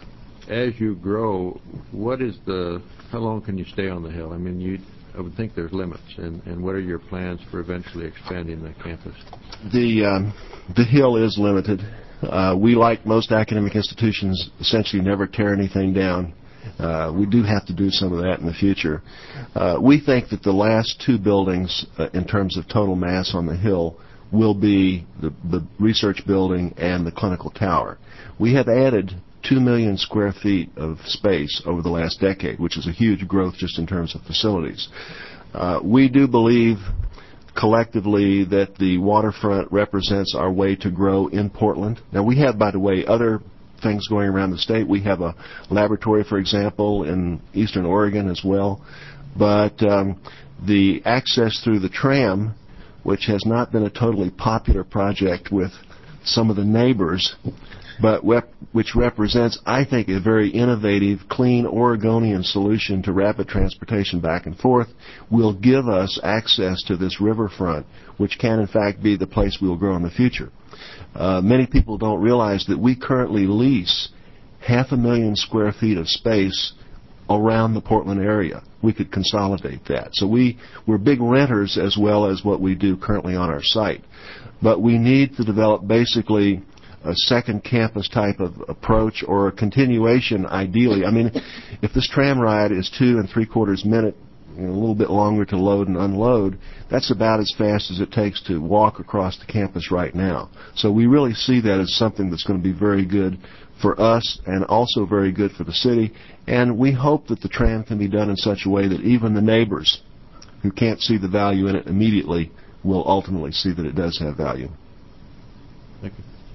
as you grow, what is the, how long can you stay on the Hill? I mean, you, I would think there's limits, and, and what are your plans for eventually expanding the campus? The, um, the Hill is limited. Uh, we, like most academic institutions, essentially never tear anything down. Uh, we do have to do some of that in the future. Uh, we think that the last two buildings, uh, in terms of total mass on the Hill, will be the, the research building and the clinical tower. We have added two million square feet of space over the last decade, which is a huge growth just in terms of facilities. Uh, we do believe collectively that the waterfront represents our way to grow in Portland. Now, we have, by the way, other things going around the state. We have a laboratory, for example, in eastern Oregon as well. But um, the access through the tram, which has not been a totally popular project with some of the neighbors, but rep- which represents, I think, a very innovative, clean Oregonian solution to rapid transportation back and forth, will give us access to this riverfront, which can, in fact, be the place we will grow in the future. Uh, many people don't realize that we currently lease half a million square feet of space around the Portland area. We could consolidate that. So we, we're big renters as well as what we do currently on our site. But we need to develop basically a second campus type of approach, or a continuation ideally. I mean, if this tram ride is two and three quarters minute, you know, a little bit longer to load and unload, that's about as fast as it takes to walk across the campus right now. So we really see that as something that's going to be very good for us and also very good for the city. And we hope that the tram can be done in such a way that even the neighbors who can't see the value in it immediately will ultimately see that it does have value. Thank you.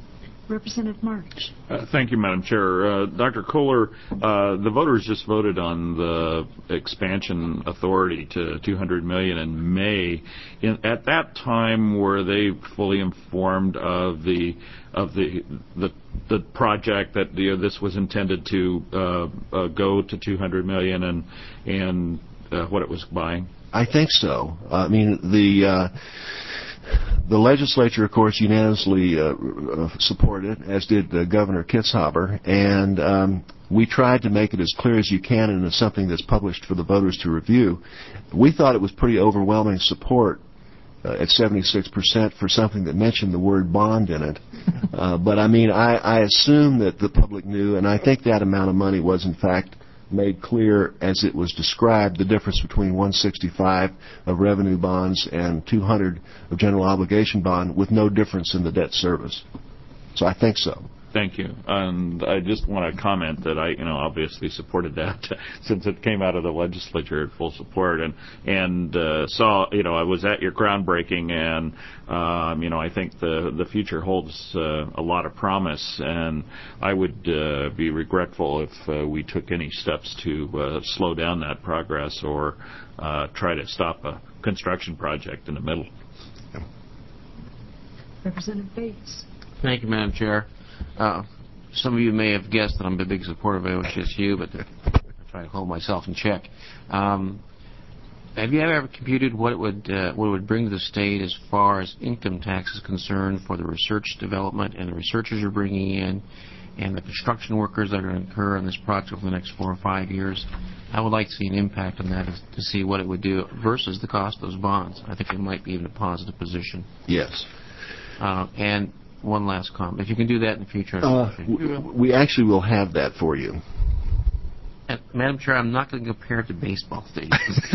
Representative March. Uh, thank you, Madam Chair. Uh, Doctor Kohler, uh, the voters just voted on the expansion authority to two hundred million dollars in May. In, at that time, were they fully informed of the of the the, the project that you know, this was intended to uh, uh, go to two hundred million dollars and and uh, what it was buying? I think so. I mean, the uh, the legislature, of course, unanimously uh, uh, supported, as did uh, Governor Kitzhaber, and um, we tried to make it as clear as you can, and it's something that's published for the voters to review. We thought it was pretty overwhelming support uh, at seventy-six percent for something that mentioned the word bond in it. Uh, but, I mean, I, I assume that the public knew, and I think that amount of money was, in fact, made clear as it was described, the difference between one sixty-five of revenue bonds and two hundred of general obligation bond, with no difference in the debt service. So I think so. Thank you. And I just want to comment that I, you know, obviously supported that since it came out of the legislature at full support, and and uh, saw, you know, I was at your groundbreaking, and um, you know, I think the the future holds uh, a lot of promise, and I would uh, be regretful if uh, we took any steps to uh, slow down that progress or uh, try to stop a construction project in the middle. Representative Bates. Thank you, Madam Chair. Uh, some of you may have guessed that I'm a big supporter of O H S U, but I try to hold myself in check. Um, have you ever computed what it would uh, what it would bring to the state as far as income tax is concerned for the research development and the researchers you're bringing in and the construction workers that are going to incur on this project over the next four or five years? I would like to see an impact on that to see what it would do versus the cost of those bonds. I think it might be in a positive position. Yes. Uh, and one last comment. If you can do that in the future. Uh, we, we actually will have that for you. And, Madam Chair, I'm not going to compare it to baseball stadiums.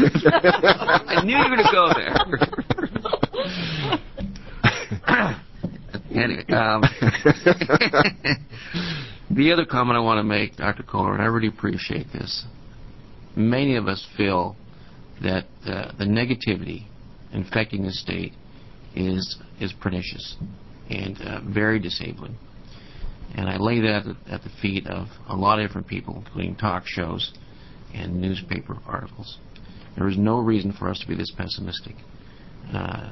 I knew you were going to go there. Anyway, um, the other comment I want to make, Doctor Kohler, and I really appreciate this, many of us feel that uh, the negativity infecting the state is is pernicious and uh, very disabling. And I lay that at, at the feet of a lot of different people, including talk shows and newspaper articles. There is no reason for us to be this pessimistic. Uh,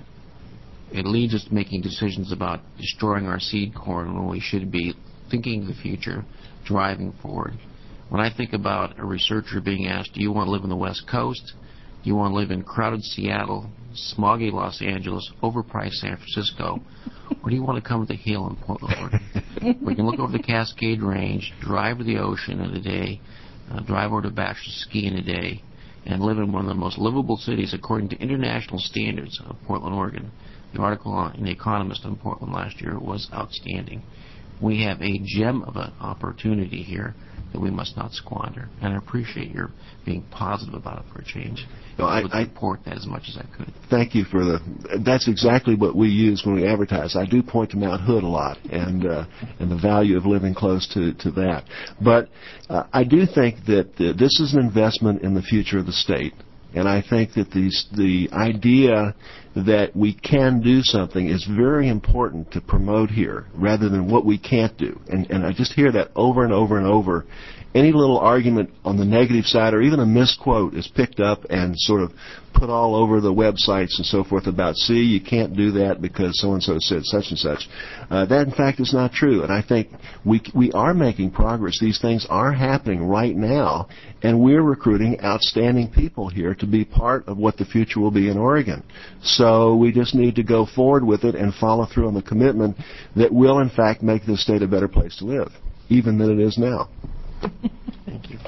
it leads us to making decisions about destroying our seed corn when we should be thinking of the future, driving forward. When I think about a researcher being asked, do you want to live on the West Coast? Do you want to live in crowded Seattle, smoggy Los Angeles, overpriced San Francisco, or do you want to come to the Hill in Portland, Oregon? We can look over the Cascade Range, drive to the ocean in a day, uh, drive over to Bachelor Ski in a day, and live in one of the most livable cities according to international standards of Portland, Oregon. The article in The Economist on Portland last year was outstanding. We have a gem of an opportunity here that we must not squander. And I appreciate your being positive about it for a change. No, I, I would I support that as much as I could. Thank you for the. That's exactly what we use when we advertise. I do point to Mount Hood a lot, and uh, and the value of living close to to that. But uh, I do think that uh, this is an investment in the future of the state. And I think that these, the idea that we can do something is very important to promote here, rather than what we can't do. And, and I just hear that over and over and over. Any little argument on the negative side or even a misquote is picked up and sort of put all over the websites and so forth about, see, you can't do that because so-and-so said such and such. Uh, that, in fact, is not true. And I think we we are making progress. These things are happening right now, and we're recruiting outstanding people here to be part of what the future will be in Oregon. So we just need to go forward with it and follow through on the commitment that will, in fact, make this state a better place to live, even than it is now. Thank you.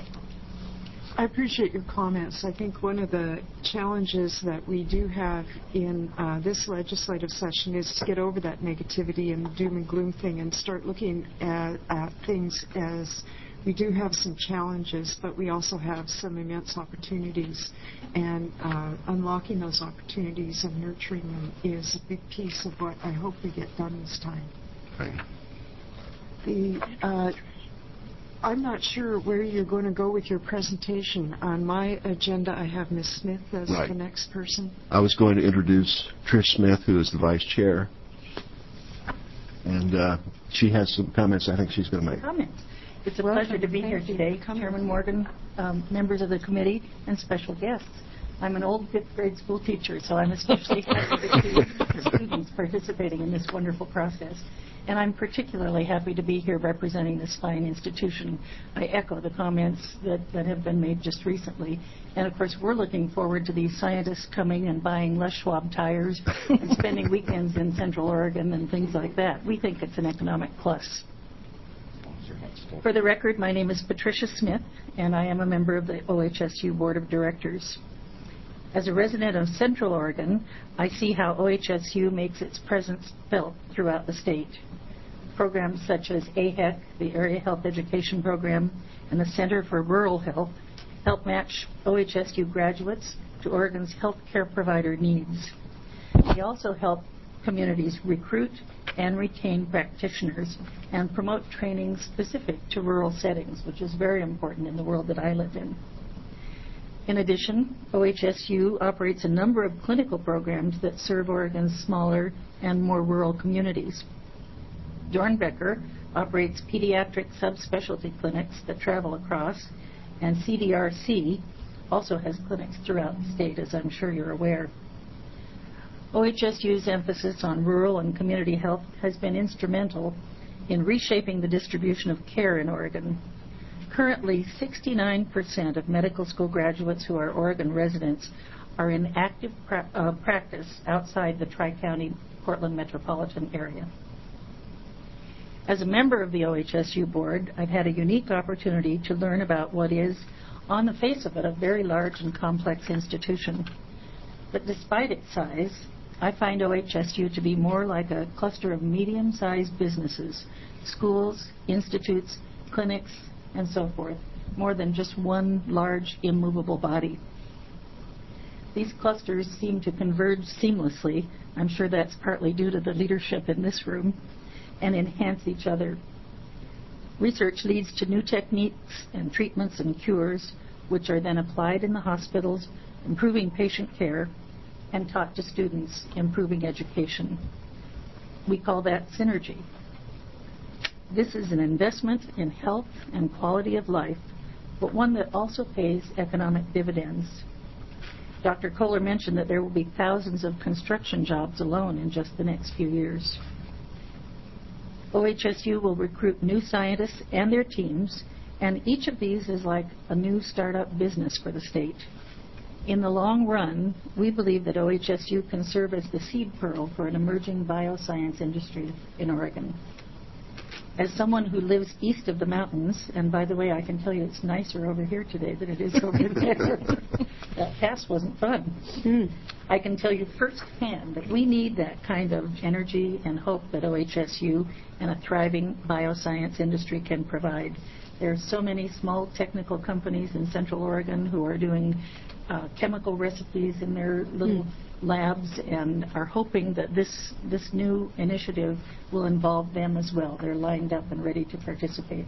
I appreciate your comments. I think one of the challenges that we do have in uh, this legislative session is to get over that negativity and doom and gloom thing and start looking at, at things as we do have some challenges, but we also have some immense opportunities. And uh, unlocking those opportunities and nurturing them is a big piece of what I hope we get done this time. Right. The uh, I'm not sure where you're going to go with your presentation. On my agenda, I have Miz Smith as right. the next person. I was going to introduce Trish Smith, who is the vice chair. and uh, she has some comments I think she's going to make. Comments. It's a Welcome. pleasure to be here Thank you. today, Chairman Morgan, um, members of the committee, and special guests. I'm an old fifth grade school teacher, so I'm especially happy to see students participating in this wonderful process. And I'm particularly happy to be here representing this fine institution. I echo the comments that, that have been made just recently. And of course, we're looking forward to these scientists coming and buying Les Schwab tires and spending weekends in Central Oregon and things like that. We think it's an economic plus. For the record, my name is Patricia Smith, and I am a member of the O H S U Board of Directors. As a resident of Central Oregon, I see how O H S U makes its presence felt throughout the state. Programs such as A H E C, the Area Health Education Program, and the Center for Rural Health help match O H S U graduates to Oregon's health care provider needs. They also help communities recruit and retain practitioners and promote training specific to rural settings, which is very important in the world that I live in. In addition, O H S U operates a number of clinical programs that serve Oregon's smaller and more rural communities. Dornbecker operates pediatric subspecialty clinics that travel across, and C D R C also has clinics throughout the state, as I'm sure you're aware. O H S U's emphasis on rural and community health has been instrumental in reshaping the distribution of care in Oregon. Currently, sixty-nine percent of medical school graduates who are Oregon residents are in active pra- uh, practice outside the Tri-County Portland metropolitan area. As a member of the O H S U board, I've had a unique opportunity to learn about what is, on the face of it, a very large and complex institution. But despite its size, I find O H S U to be more like a cluster of medium-sized businesses, schools, institutes, clinics, and so forth, more than just one large, immovable body. These clusters seem to converge seamlessly. I'm sure that's partly due to the leadership in this room, and enhance each other. Research leads to new techniques and treatments and cures, which are then applied in the hospitals, improving patient care, and taught to students, improving education. We call that synergy. This is an investment in health and quality of life, but one that also pays economic dividends. Doctor Kohler mentioned that there will be thousands of construction jobs alone in just the next few years. O H S U will recruit new scientists and their teams, and each of these is like a new startup business for the state. In the long run, we believe that O H S U can serve as the seed pearl for an emerging bioscience industry in Oregon. As someone who lives east of the mountains, and by the way, I can tell you it's nicer over here today than it is over there. That pass wasn't fun. Mm. I can tell you firsthand that we need that kind of energy and hope that O H S U and a thriving bioscience industry can provide. There are so many small technical companies in Central Oregon who are doing uh, chemical recipes in their little mm. labs and are hoping that this, this new initiative will involve them as well. They're lined up and ready to participate.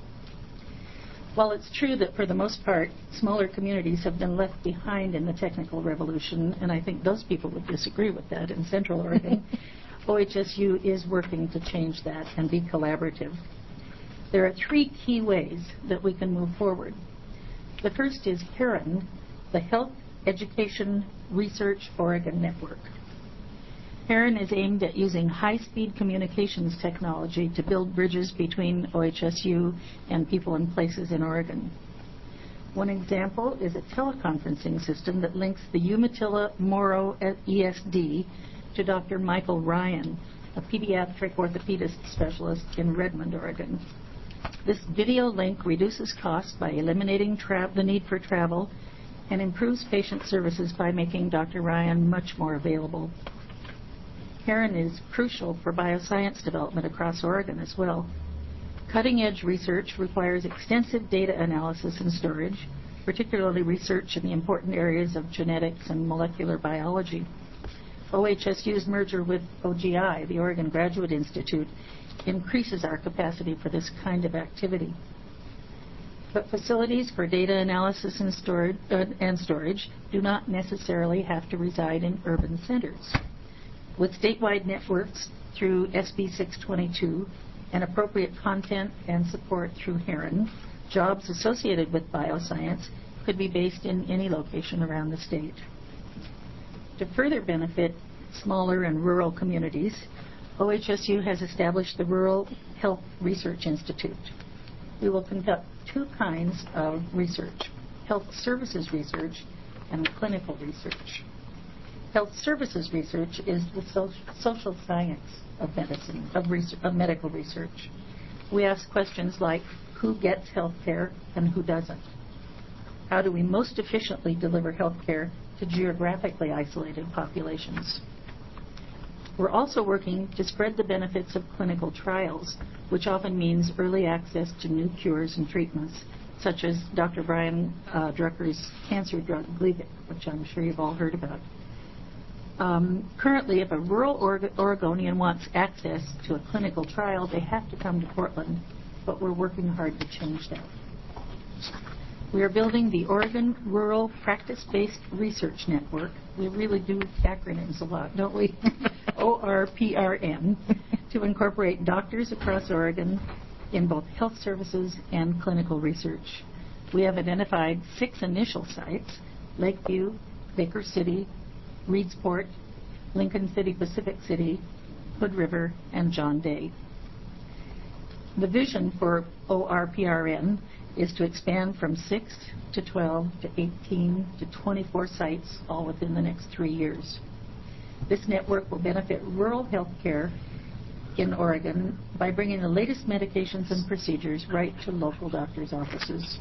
While it's true that for the most part, smaller communities have been left behind in the technical revolution, and I think those people would disagree with that in Central Oregon, O H S U is working to change that and be collaborative. There are three key ways that we can move forward. The first is HERON, the Health Education Research Oregon Network. HERON is aimed at using high-speed communications technology to build bridges between O H S U and people and places in Oregon. One example is a teleconferencing system that links the Umatilla Morrow E S D to Doctor Michael Ryan, a pediatric orthopedist specialist in Redmond, Oregon. This video link reduces costs by eliminating tra- the need for travel and improves patient services by making Doctor Ryan much more available. HERON is crucial for bioscience development across Oregon as well. Cutting-edge research requires extensive data analysis and storage, particularly research in the important areas of genetics and molecular biology. O H S U's merger with O G I, the Oregon Graduate Institute, increases our capacity for this kind of activity. But facilities for data analysis and storage, uh, and storage do not necessarily have to reside in urban centers. With statewide networks through S B six twenty-two and appropriate content and support through Heron, jobs associated with bioscience could be based in any location around the state. To further benefit smaller and rural communities, O H S U has established the Rural Health Research Institute. We will conduct two kinds of research: health services research and clinical research. Health services research is the so- social science of medicine, of, res- of medical research. We ask questions like, who gets health care and who doesn't? How do we most efficiently deliver health care to geographically isolated populations? We're also working to spread the benefits of clinical trials, which often means early access to new cures and treatments, such as Doctor Brian uh, Drucker's cancer drug, Gleevec, which I'm sure you've all heard about. Um, currently, if a rural Oreg- Oregonian wants access to a clinical trial, they have to come to Portland, but we're working hard to change that. We are building the Oregon Rural Practice-Based Research Network. We really do acronyms a lot, don't we? O R P R N, to incorporate doctors across Oregon in both health services and clinical research. We have identified six initial sites: Lakeview, Baker City, Reedsport, Lincoln City, Pacific City, Hood River, and John Day. The vision for O R P R N is to expand from six to twelve to eighteen to twenty-four sites, all within the next three years. This network will benefit rural health care in Oregon by bringing the latest medications and procedures right to local doctors' offices.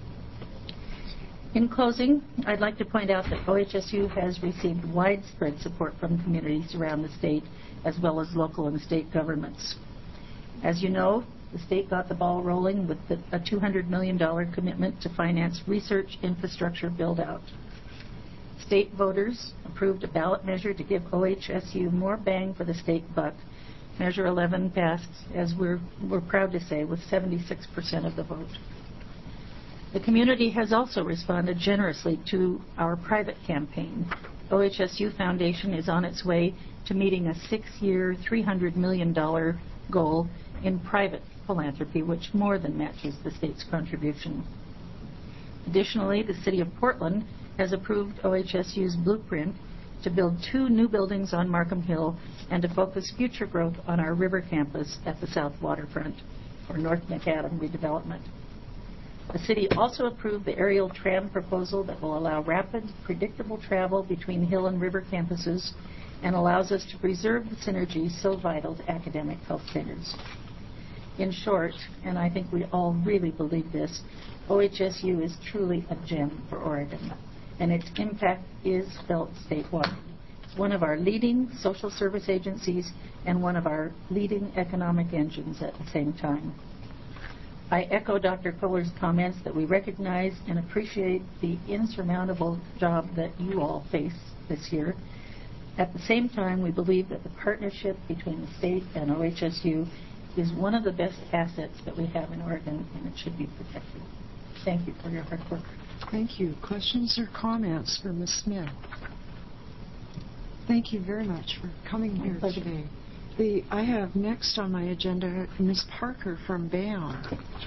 In closing, I'd like to point out that O H S U has received widespread support from communities around the state, as well as local and state governments. As you know, the state got the ball rolling with the, a two hundred million dollars commitment to finance research infrastructure build-out. State voters approved a ballot measure to give O H S U more bang for the state buck. Measure eleven passed, as we're, we're proud to say, with seventy-six percent of the vote. The community has also responded generously to our private campaign. O H S U Foundation is on its way to meeting a six-year, three hundred million dollars goal in private philanthropy, which more than matches the state's contribution. Additionally, the City of Portland has approved O H S U's blueprint to build two new buildings on Markham Hill and to focus future growth on our river campus at the South Waterfront, or North Macadam redevelopment. The city also approved the aerial tram proposal that will allow rapid, predictable travel between hill and river campuses and allows us to preserve the synergy so vital to academic health centers. In short, and I think we all really believe this, O H S U is truly a gem for Oregon, and its impact is felt statewide. It's one of our leading social service agencies and one of our leading economic engines at the same time. I echo Doctor Kohler's comments that we recognize and appreciate the insurmountable job that you all face this year. At the same time, we believe that the partnership between the state and O H S U is one of the best assets that we have in Oregon, and it should be protected. Thank you for your hard work. Thank you. Questions or comments for Miz Smith? Thank you very much for coming My here pleasure. today. The, I have next on my agenda Miz Parker from Bayonne.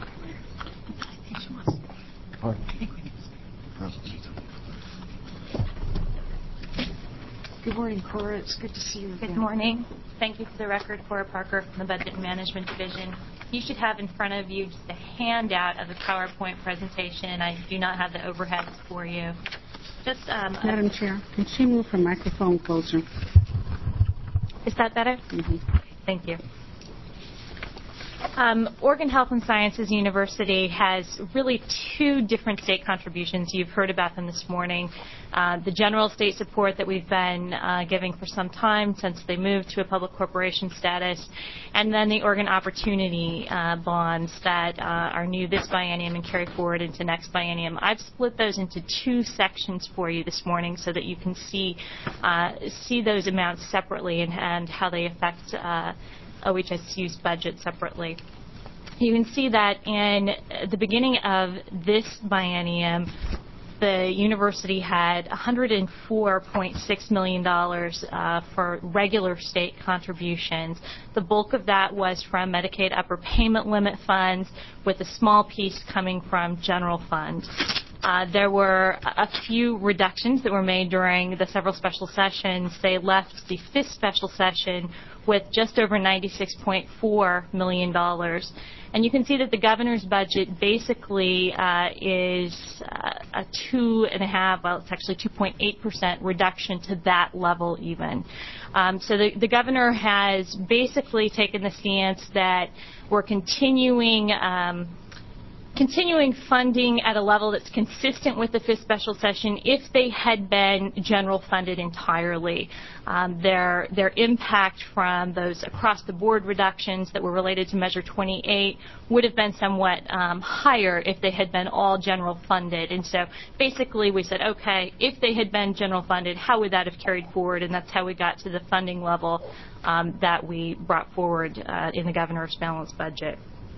Good morning, Cora. It's good to see you again. Good morning. Thank you for the record, Cora Parker from the Budget and Management Division. You should have in front of you just a handout of the PowerPoint presentation. I do not have the overheads for you. Just um, Madam Chair, can she move her microphone closer? Is that better? Mm-hmm. Thank you. Um, Oregon Health and Sciences University has really two different state contributions. You've heard about them this morning. Uh, the general state support that we've been uh, giving for some time since they moved to a public corporation status, and then the Oregon Opportunity uh, bonds that uh, are new this biennium and carry forward into next biennium. I've split those into two sections for you this morning so that you can see uh, see those amounts separately and, and how they affect uh, O H S U's budget separately. You can see that in the beginning of this biennium, the university had one hundred four point six million dollars uh, for regular state contributions. The bulk of that was from Medicaid upper payment limit funds, with a small piece coming from general fund. Uh, there were a few reductions that were made during the several special sessions. They left the fifth special session with just over ninety-six point four million dollars. And you can see that the governor's budget basically uh, is uh, a two and a half, well, it's actually two point eight percent reduction to that level even. Um, so the, the governor has basically taken the stance that we're continuing um, continuing funding at a level that's consistent with the fifth special session if they had been general funded entirely. Um, their their impact from those across-the-board reductions that were related to Measure twenty-eight would have been somewhat um, higher if they had been all general funded. And so basically we said, okay, if they had been general funded, how would that have carried forward? And that's how we got to the funding level um, that we brought forward uh, in the governor's balanced budget.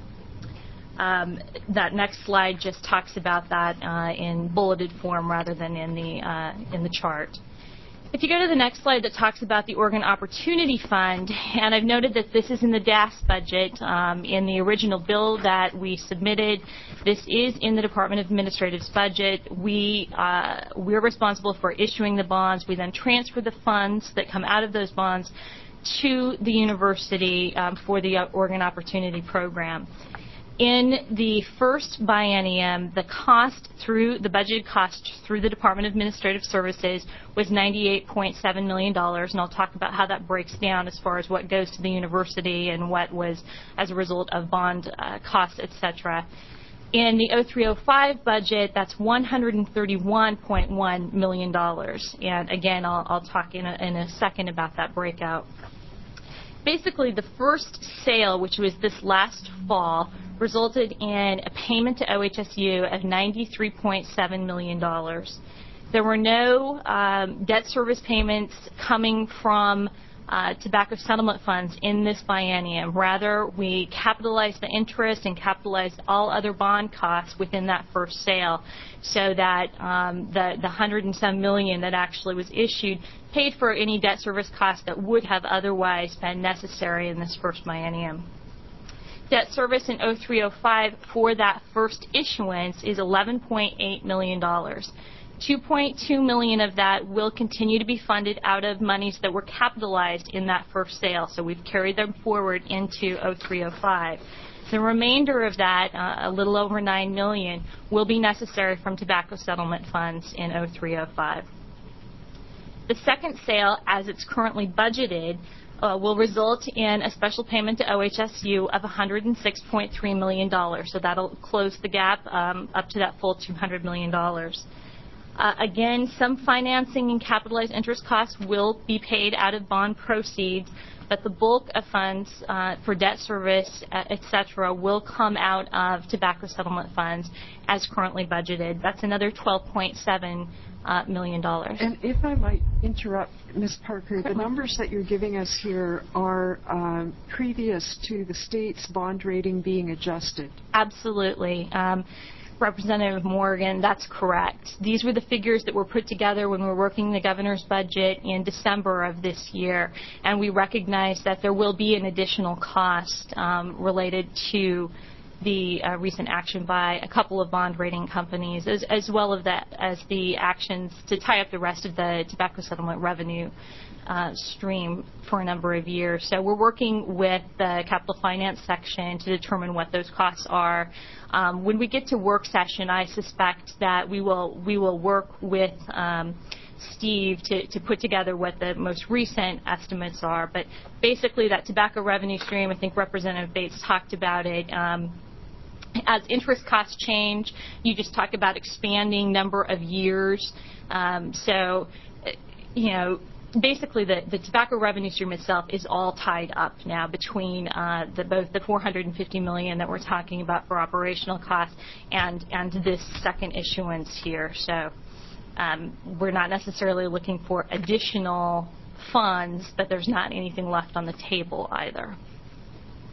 Um, that next slide just talks about that uh, in bulleted form rather than in the uh, in the chart. If you go to the next slide that talks about the Oregon Opportunity Fund, and I've noted that this is in the D A S budget um, in the original bill that we submitted. This is in the Department of Administrative's budget. We uh, we're responsible for issuing the bonds. We then transfer the funds that come out of those bonds to the university um, for the Oregon Opportunity Program. In the first biennium, the cost through the budgeted cost through the Department of Administrative Services was ninety-eight point seven million dollars, and I'll talk about how that breaks down as far as what goes to the university and what was as a result of bond uh, costs, et cetera. In the oh three oh five budget, that's one hundred thirty-one point one million dollars, and again, I'll, I'll talk in a, in a second about that breakout. Basically, the first sale, which was this last fall, resulted in a payment to O H S U of ninety-three point seven million dollars. There were no um, debt service payments coming from uh, tobacco settlement funds in this biennium. Rather, we capitalized the interest and capitalized all other bond costs within that first sale, so that um, the, the one hundred and some million that actually was issued paid for any debt service costs that would have otherwise been necessary in this first biennium. Debt service in oh three oh five for that first issuance is eleven point eight million dollars. two point two million dollars of that will continue to be funded out of monies that were capitalized in that first sale, so we've carried them forward into oh three oh five. The remainder of that, uh, a little over nine million dollars, will be necessary from tobacco settlement funds in oh three oh five. The second sale, as it's currently budgeted, Uh, will result in a special payment to O H S U of one hundred six point three million dollars. So that'll close the gap um, up to that full two hundred million dollars. Uh, again, some financing and capitalized interest costs will be paid out of bond proceeds, but the bulk of funds uh, for debt service, uh, et cetera, will come out of tobacco settlement funds as currently budgeted. That's another twelve point seven uh, million dollars. And if I might interrupt, Miz Parker, the numbers that you're giving us here are um, previous to the state's bond rating being adjusted. Absolutely. Um, Representative Morgan, that's correct. These were the figures that were put together when we were working the governor's budget in December of this year, and we recognize that there will be an additional cost um, related to the uh, recent action by a couple of bond rating companies, as, as well as, that, as the actions to tie up the rest of the tobacco settlement revenue uh, stream for a number of years. So we're working with the capital finance section to determine what those costs are. Um, when we get to work session, I suspect that we will we will work with um, Steve to, to put together what the most recent estimates are. But basically, that tobacco revenue stream, I think Representative Bates talked about it. Um, As interest costs change, you just talk about expanding number of years. Um, so, you know, basically the, the tobacco revenue stream itself is all tied up now between uh, the, both the four hundred fifty million dollars that we're talking about for operational costs and, and this second issuance here. So um, we're not necessarily looking for additional funds, but there's not anything left on the table either.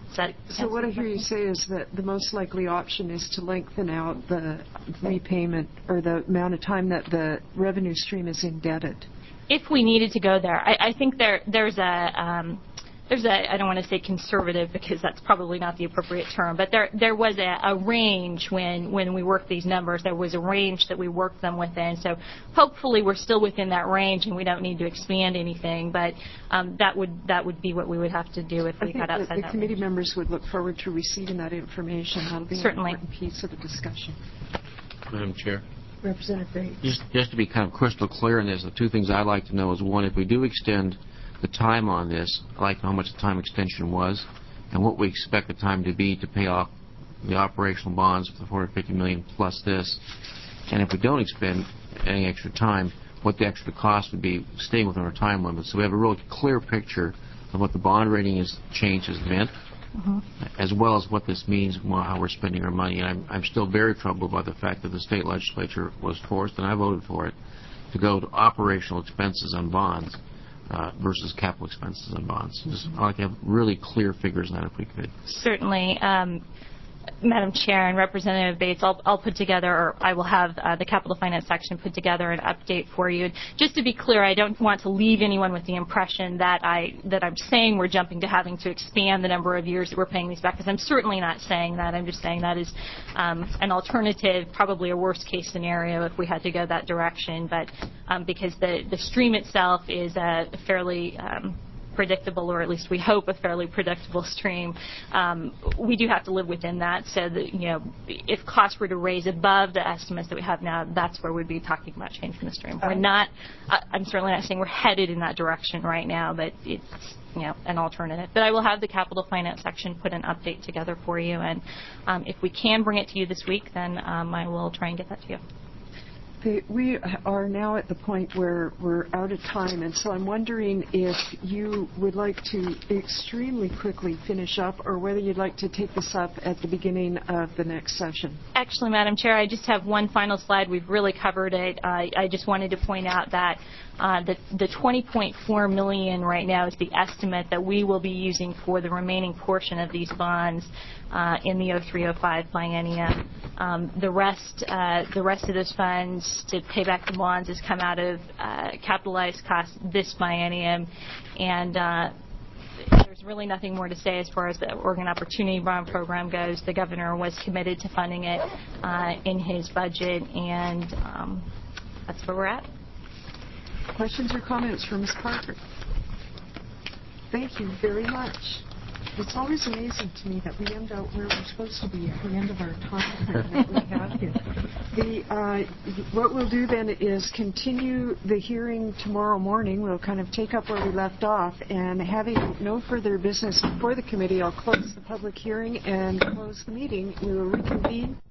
that So what I hear you say is that the most likely option is to lengthen out the repayment or the amount of time that the revenue stream is indebted. If we needed to go there, I, I think there there's a um, there's a I don't want to say conservative because that's probably not the appropriate term, but there there was a, a range when when we worked these numbers. There was a range that we worked them within. So hopefully we're still within that range and we don't need to expand anything. But um, that would that would be what we would have to do if we I think got outside that the that committee range. members would look forward to receiving that information. That'll be Certainly. an important piece of the discussion. Madam Chair. Representative Bates. Just, just to be kind of crystal clear in this, the two things I'd like to know is, one, if we do extend the time on this, I'd like to know how much the time extension was and what we expect the time to be to pay off the operational bonds for the four hundred fifty million dollars plus this. And if we don't expend any extra time, what the extra cost would be staying within our time limit. So we have a real clear picture of what the bond rating is, change has meant, Mm-hmm. as well as what this means and how we're spending our money. And I'm, I'm still very troubled by the fact that the state legislature was forced, and I voted for it, to go to operational expenses on bonds uh, versus capital expenses on bonds. Just, I'd like to have really clear figures on that if we could. Certainly. Um, Madam Chair and Representative Bates, I'll, I'll put together, or I will have uh, the Capital Finance section put together an update for you. Just to be clear, I don't want to leave anyone with the impression that, I, that I'm saying we're jumping to having to expand the number of years that we're paying these back, because I'm certainly not saying that. I'm just saying that is um, an alternative, probably a worst-case scenario if we had to go that direction. But um, because the, the stream itself is a fairly um, predictable, or at least we hope a fairly predictable stream, um, we do have to live within that. So that, you know, if costs were to raise above the estimates that we have now, that's where we'd be talking about changing the stream. We're not, I'm certainly not saying we're headed in that direction right now, but it's, you know, an alternative. But I will have the Capital Finance section put an update together for you, and um, if we can bring it to you this week, then um, I will try and get that to you. Okay, we are now at the point where we're out of time, and so I'm wondering if you would like to extremely quickly finish up, or whether you'd like to take this up at the beginning of the next session. Actually, Madam Chair, I just have one final slide. We've really covered it. Uh, I just wanted to point out that uh, the, the twenty point four million dollars right now is the estimate that we will be using for the remaining portion of these bonds uh, in the oh three oh five biennium. Um, the rest, uh, the rest of those funds to pay back the bonds has come out of uh, capitalized costs this biennium, and uh, there's really nothing more to say as far as the Oregon Opportunity Bond Program goes. The governor was committed to funding it uh, in his budget, and um, that's where we're at. Questions or comments for Miz Parker? Thank you very much. It's always amazing to me that we end up where we're supposed to be at the end of our time that we have here. The, uh, what we'll do then is continue the hearing tomorrow morning. We'll kind of take up where we left off, and having no further business before the committee, I'll close the public hearing and close the meeting. We will reconvene.